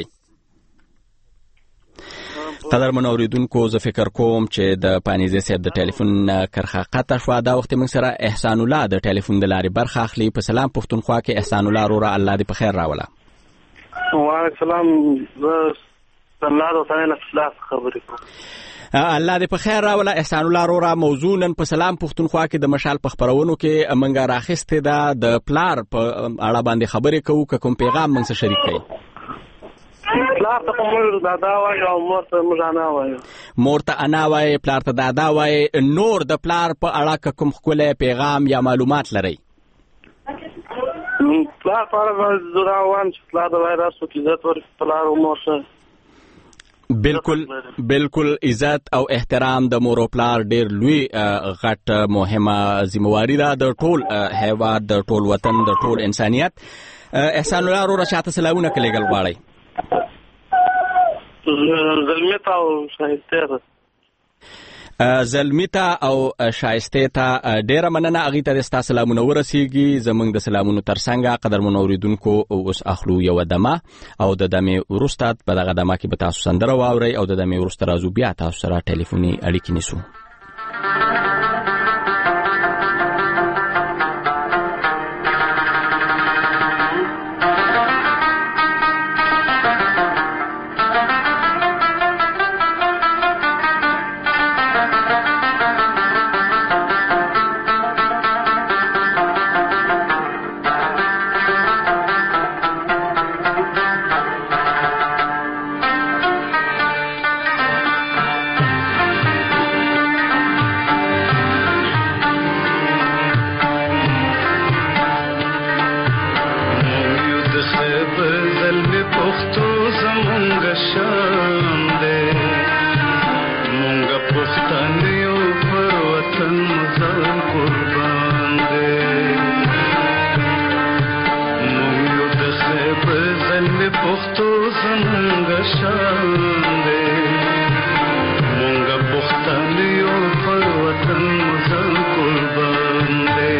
Speaker 1: قدرمن اوریدونکو زه فکر کوم چې د پانیزی صاحب د ټلیفون کرښه قطع شوه. دا وخت موږ سره احسان الله د ټلیفون د لارې برخه اخلي. په سلام پښتونخوا کې احسان الله وروره، الله دې په خیر راوله.
Speaker 22: وعلیکم السلام. زه الله د وطن اصلاح خبرې کوم.
Speaker 1: الله دې په خیر راوله. احسان الله وروره، موضوع نن په سلام پښتونخوا کې د مشال په خپرونو کې موږ راخیستې ده. د پلار په اړه باندې خبرې کوو، که کوم پیغام موږ سره شریک کړئ؟
Speaker 22: پلار ته موږ دادا وایو او مور ته موږ انا وایو.
Speaker 1: مور ته انا وایي، پلار ته دادا وایي. نور د پلار په اړه که کوم ښکلی پیغام یا معلومات لرئ؟
Speaker 22: پلار په اړه زه دا وایم چې پلار د باید هر څوک عزت ورکړي پلار او مور سره.
Speaker 1: بالکل بالکل عزت او احترام د مور او پلار ډېر لوی غټ مهمه ذمہواري ده د ټول هیواد، د ټول وطن، د ټول انسانیت. احسان الله وروره چاته سلامونه که لېږل غواړئ؟
Speaker 22: زلمی ته او شایستې ته.
Speaker 1: زلمی ته او شایستې ته ډېره مننه. هغې ته دې ستا سلامونه ورسېږي. زموږ د سلامونو تر څنګه قدرمنو اورېدونکو اوس اخلو یوه دمه او د دمې وروسته په دغه دمه کې به تاسو سندره واورئ او د دمې وروسته راځو بیا تاسو سره ټلیفوني اړیکې نیسو.
Speaker 3: د پښتو زمونږ شان دی مونږ پښتانه یو پر وطن مزل قربان دی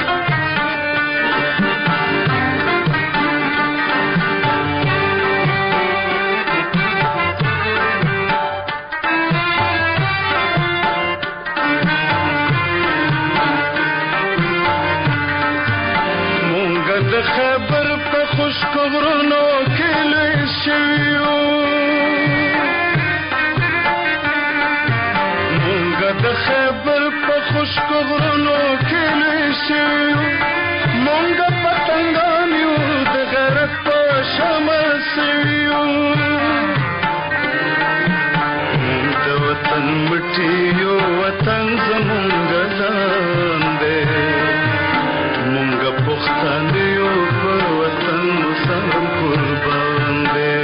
Speaker 3: مونږ د خبر په خوشک غرونو کې لوی شویو مونږ د خبر په خوشک غرونو کې لوی شویو مونږ پتنګان یو د غیرت په شمع سویو مونږ د وطن مټي یو وطن زمونږ ځان دی مونږ پښتانه یو په وطن سم قربان دی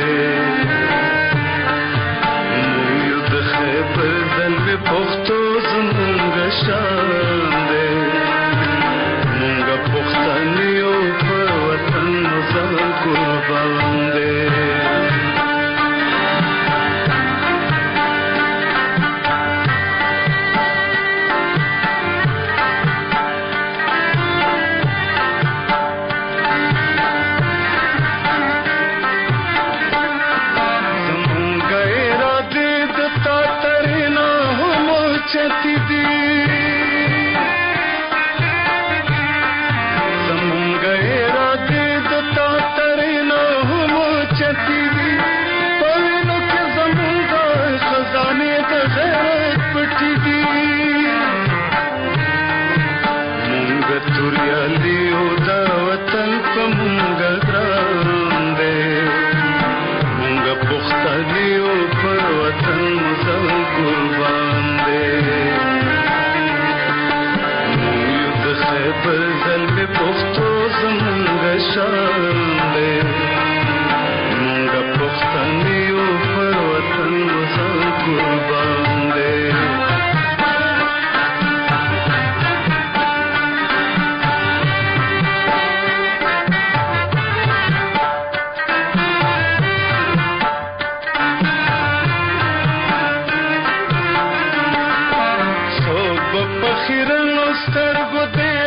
Speaker 3: مونږ یو د خیبر زلمې پښتو زمونږ شان دی مونږ پښتانه یو په وطن سم قربان دی چتی دی زمونږ اراده د تا ترېنه هم چتی دی په وینو کې زمونږ خزانې د غیرت پټې دي مونږ توریالي یو د وطن په مونږ ګران دی مونږ پښتانه یو پر وطن مزل قربان دی پر زلمې پښتو زمونږ شان دی مونږ پښتانه یو پر وطن مزل قربان دی څوک به په خیرنو سترګو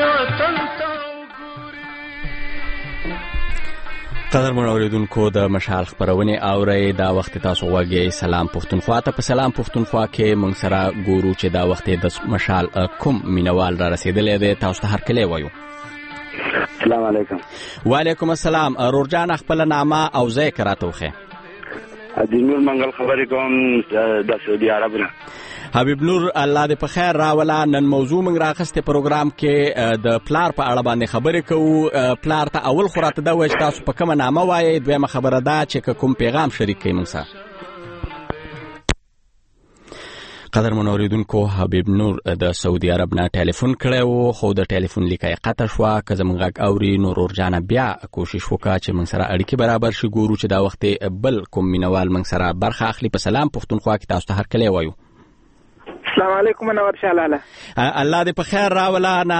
Speaker 1: قدرمن اوریدونکو د مشال خبرونه اوري دا وخت تاسو وګورئ سلام پښتونخوا ته په سلام پښتونخوا کې مونږ سره ګورو چې دا وخت د مشال کوم مینوال را رسیدلې ده تاسو ته هر کله وایو
Speaker 4: السلام علیکم
Speaker 1: وعلیکم السلام رورجان خپل نامه او ځای کراتوخه
Speaker 4: د نور منګل خبرې کوم د سعودي عرب نه
Speaker 1: حبیب نور الله دې په خیر راولا نن موضوع موږ راخسته پروګرام کې د پلار په اړه باندې خبرې کوو پلار ته اول خراته دا وایي تاسو په کومه نامه وایي دویمه خبره ده چې کوم پیغام شریک کړئ موږ سره قدرمن اوریدونکو حبیب نور د سعودي عرب نه ټلیفون کړو خو د ټلیفون لیکه قطع شو که زمونږ اوري نور ورجانه بیا کوشش وکړه چې موږ سره اړیکې برابر شي ګورو چې دا وخت بل کوم مینوال موږ سره برخه اخلي په سلام پښتونخوا کې تاسو ته هر کله وایو
Speaker 23: السلام علیکم نور شالاله
Speaker 1: الله دې په خیر راولا نه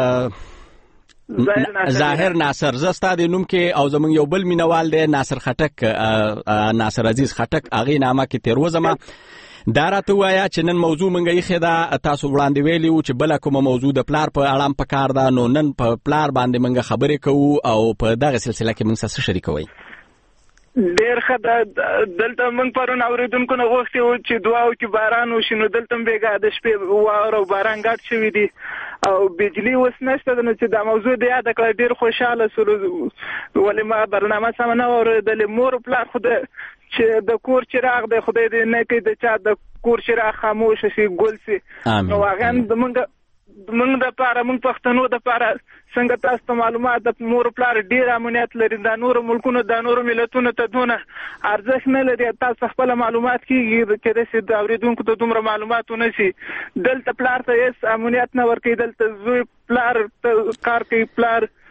Speaker 1: ظاهر ناصر زستا د نوم کې او زمون یو بل مینوال دی ناصر خټک ناصر عزیز خټک اغه نامه کې تیروزما دا راته وایا چې نن موضوع منګه یې خدا تاسو وړاندې ویلی و چې بل کومه موضوع د پلار په اړه په کار ده نو نن په پلار باندې منګه خبرې کوو او په دغه سلسله کې موږ سره شریکوي
Speaker 23: ډیر ښه دلته موږ پرون اوریدونکو نه غوښتي و چې دعا وکړي باران وشي نو دلته بیګا د شپې واوره او باران ګډ شوي دي او بجلی اوس نشته نو چې دا موضوع د یاد کړه ډیر خوشاله سره ولې ما برنامه سم نه اوریدلې مور پلار خو چې د کور چراغ د خدای دې نه کوي د چا د کور چراغ خاموش شي ګل شي نو هغه د موږ موږ د پاره موږ پښتنو د پاره څنګه تاسو ته معلومات د مور پلار ډیر امنیت لري د نور ملکونو د نور ملتونو ته دونه ارزښت نه لري تاسو خپل معلومات کیږي چې د سید اوریدونکو ته دومره معلومات ونشي دلته پلار ته هیڅ امنیت نه ورکړي دلته زوی پلار کار کوي پلار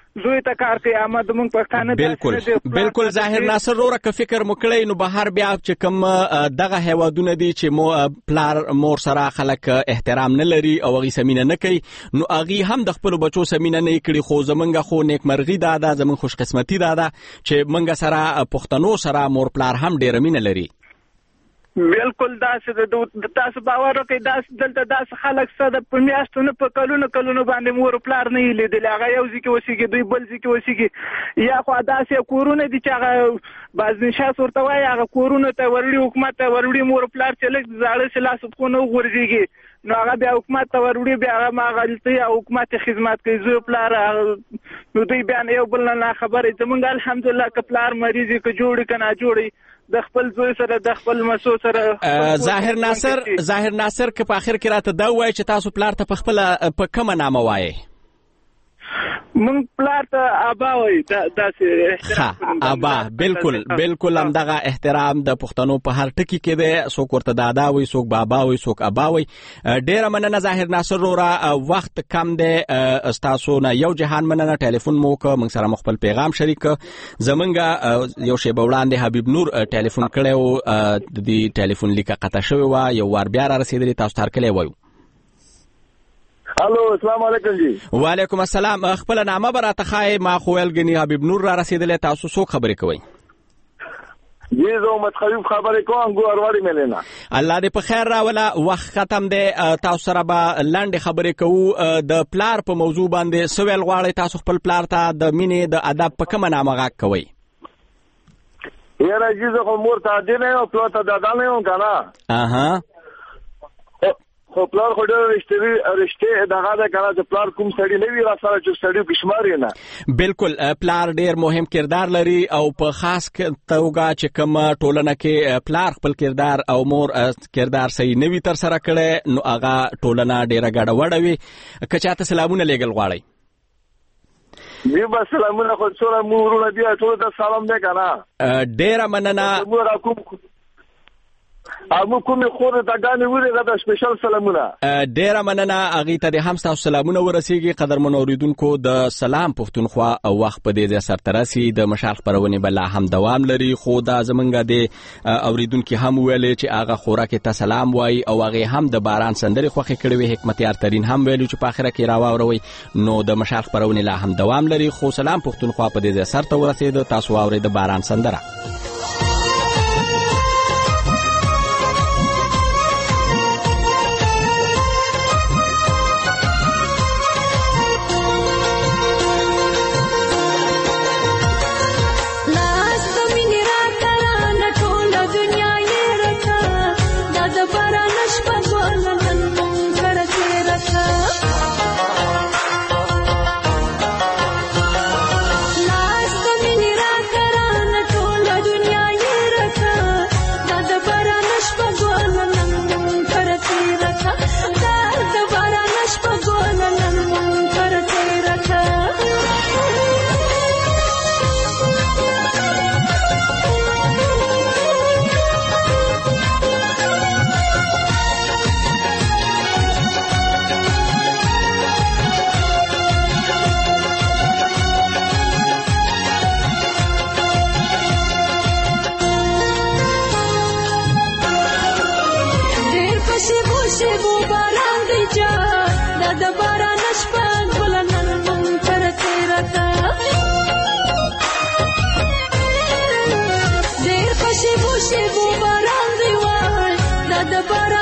Speaker 23: زوی ته کار کوي اما د موږ پښتانه
Speaker 1: بالکل بالکل ظاهر ناصر وروره که فکر مو کړی نو بهر بیا چې کوم دغه هیوادونه دي چې مو پلار مور سره خلک احترام نه لري او هغې سمینه نه کوي نو هغې هم د خپلو بچو سمینه نه کړي خو زمونږ خو نیکمرغي دا ده زمونږ خوشقسمتي دا ده چې موږ سره پښتنو سره مور پلار هم ډېره مینه لري.
Speaker 23: بالکل داسې د تاسو باور وکړئ داسې دلته داسې خلک شته د په میاشتو نه په کلونو کلونو باندې مور پلار نه یې لیدلي هغه یو ځای کې اوسېږي دوی بل ځای کې اوسېږي یا خو داسې کورونه دي چې هغه بازنشاس ورته وایي هغه کورونو ته وروړي حکومت ته وروړي مور پلار چې لږ زاړه سي لاس پښو نه وغورځېږي نو هغه بیا حکومت ته وروړي بیا هغه ماغلطي او حکومت خدمت کوي زوی پلار نو دوی بیا یو بل نه خبرې زمونږ الحمدلله که پلار مریض که جوړي که ناجوړي د خپل زوی سره د خپل مسو سره
Speaker 1: ظاهر ناصر ظاهر ناصر که په اخر کې راته دا وایي چې تاسو پلار ته په خپله په کومه نامه وایي؟
Speaker 23: مونږ پلار ته ابا وایي داسې
Speaker 1: ښه ابا بالکل بالکل همدغه احترام د پښتنو په هر ټکي کې دی څوک ورته دادا وایي څوک بابا وایي څوک ابا وایي. ډېره مننه ظاهر ناصر وروره وخت کم دی ستاسو نه یو جهان مننه ټلیفون مو وکړه موږ سره مو خپل پیغام شریک زمونږ یو شیبه وړاندې حبیب نور ټلیفون کړی و د دې ټلیفون لیکه قطع شوې وه یو وار بیا را رسېدلې تاسو ته هرکلی وایو.
Speaker 2: الو السلام علیکم جی.
Speaker 1: وعلیکم السلام. خپل نامه به راته ښایي ما خو ویل ګنې حبیب نور را رسېدلی تاسو څوک خبرې کوئ؟
Speaker 2: جی زه امت خبیب خبرې کوم ګو ارواړي مې نه.
Speaker 1: الله دې په خیر راوله وخت ختم دی تاسو سره به لنډې خبرې کوو د پلار په موضوع باندې څه ویل غواړئ تاسو خپل پلار ته د مینې د ادب په کومه نامه غږ کوئ؟
Speaker 2: یاره جی زه خو مور ته ادي نه یم پلار ته دادا نه یم که نه.
Speaker 1: اها
Speaker 2: خو پلار خو ډېر رښتې رښتې دغه ده که نه چې پلار کوم سړي نه وي را سره چې سړي کې شمار یې نه.
Speaker 1: بالکل پلار ډېر مهم کردار لري او په خاص توګه چې کوم ټولنه کې پلار خپل کردار او مور کردار صحیح نه وي ترسره کړی نو هغه ټولنه ډېره ګډوډه وي. که چاته سلامونه لیږل غواړئ؟
Speaker 2: وی بس سلامونه خو څومره مو ورونه دي ټولو ته سلام دی که نه.
Speaker 1: ډېره مننه.
Speaker 2: امو کومې خورې ته ګانې ورې ده د سپیشل سلامونه.
Speaker 1: ډېره مننه هغې ته دې هم ستاسو سلامونه ورسېږي. قدرمنو اورېدونکو د سلام پښتونخوا وخت په دې ځای سرته رسي د مشال خپرونې به لا هم دوام لري خو دا زمونږ د اورېدونکي هم وویلې چې هغه خوراکې ته سلام وایي او هغې هم د باران سندرې خوښې کړې وې. حکمتیار ترین هم ویلو چې په اخره کې راواوروئ نو د مشال خپرونې لا هم دوام لري خو سلام پښتونخوا په دې ځای سرته ورسېده. تاسو واورئ د باران سندره.
Speaker 6: But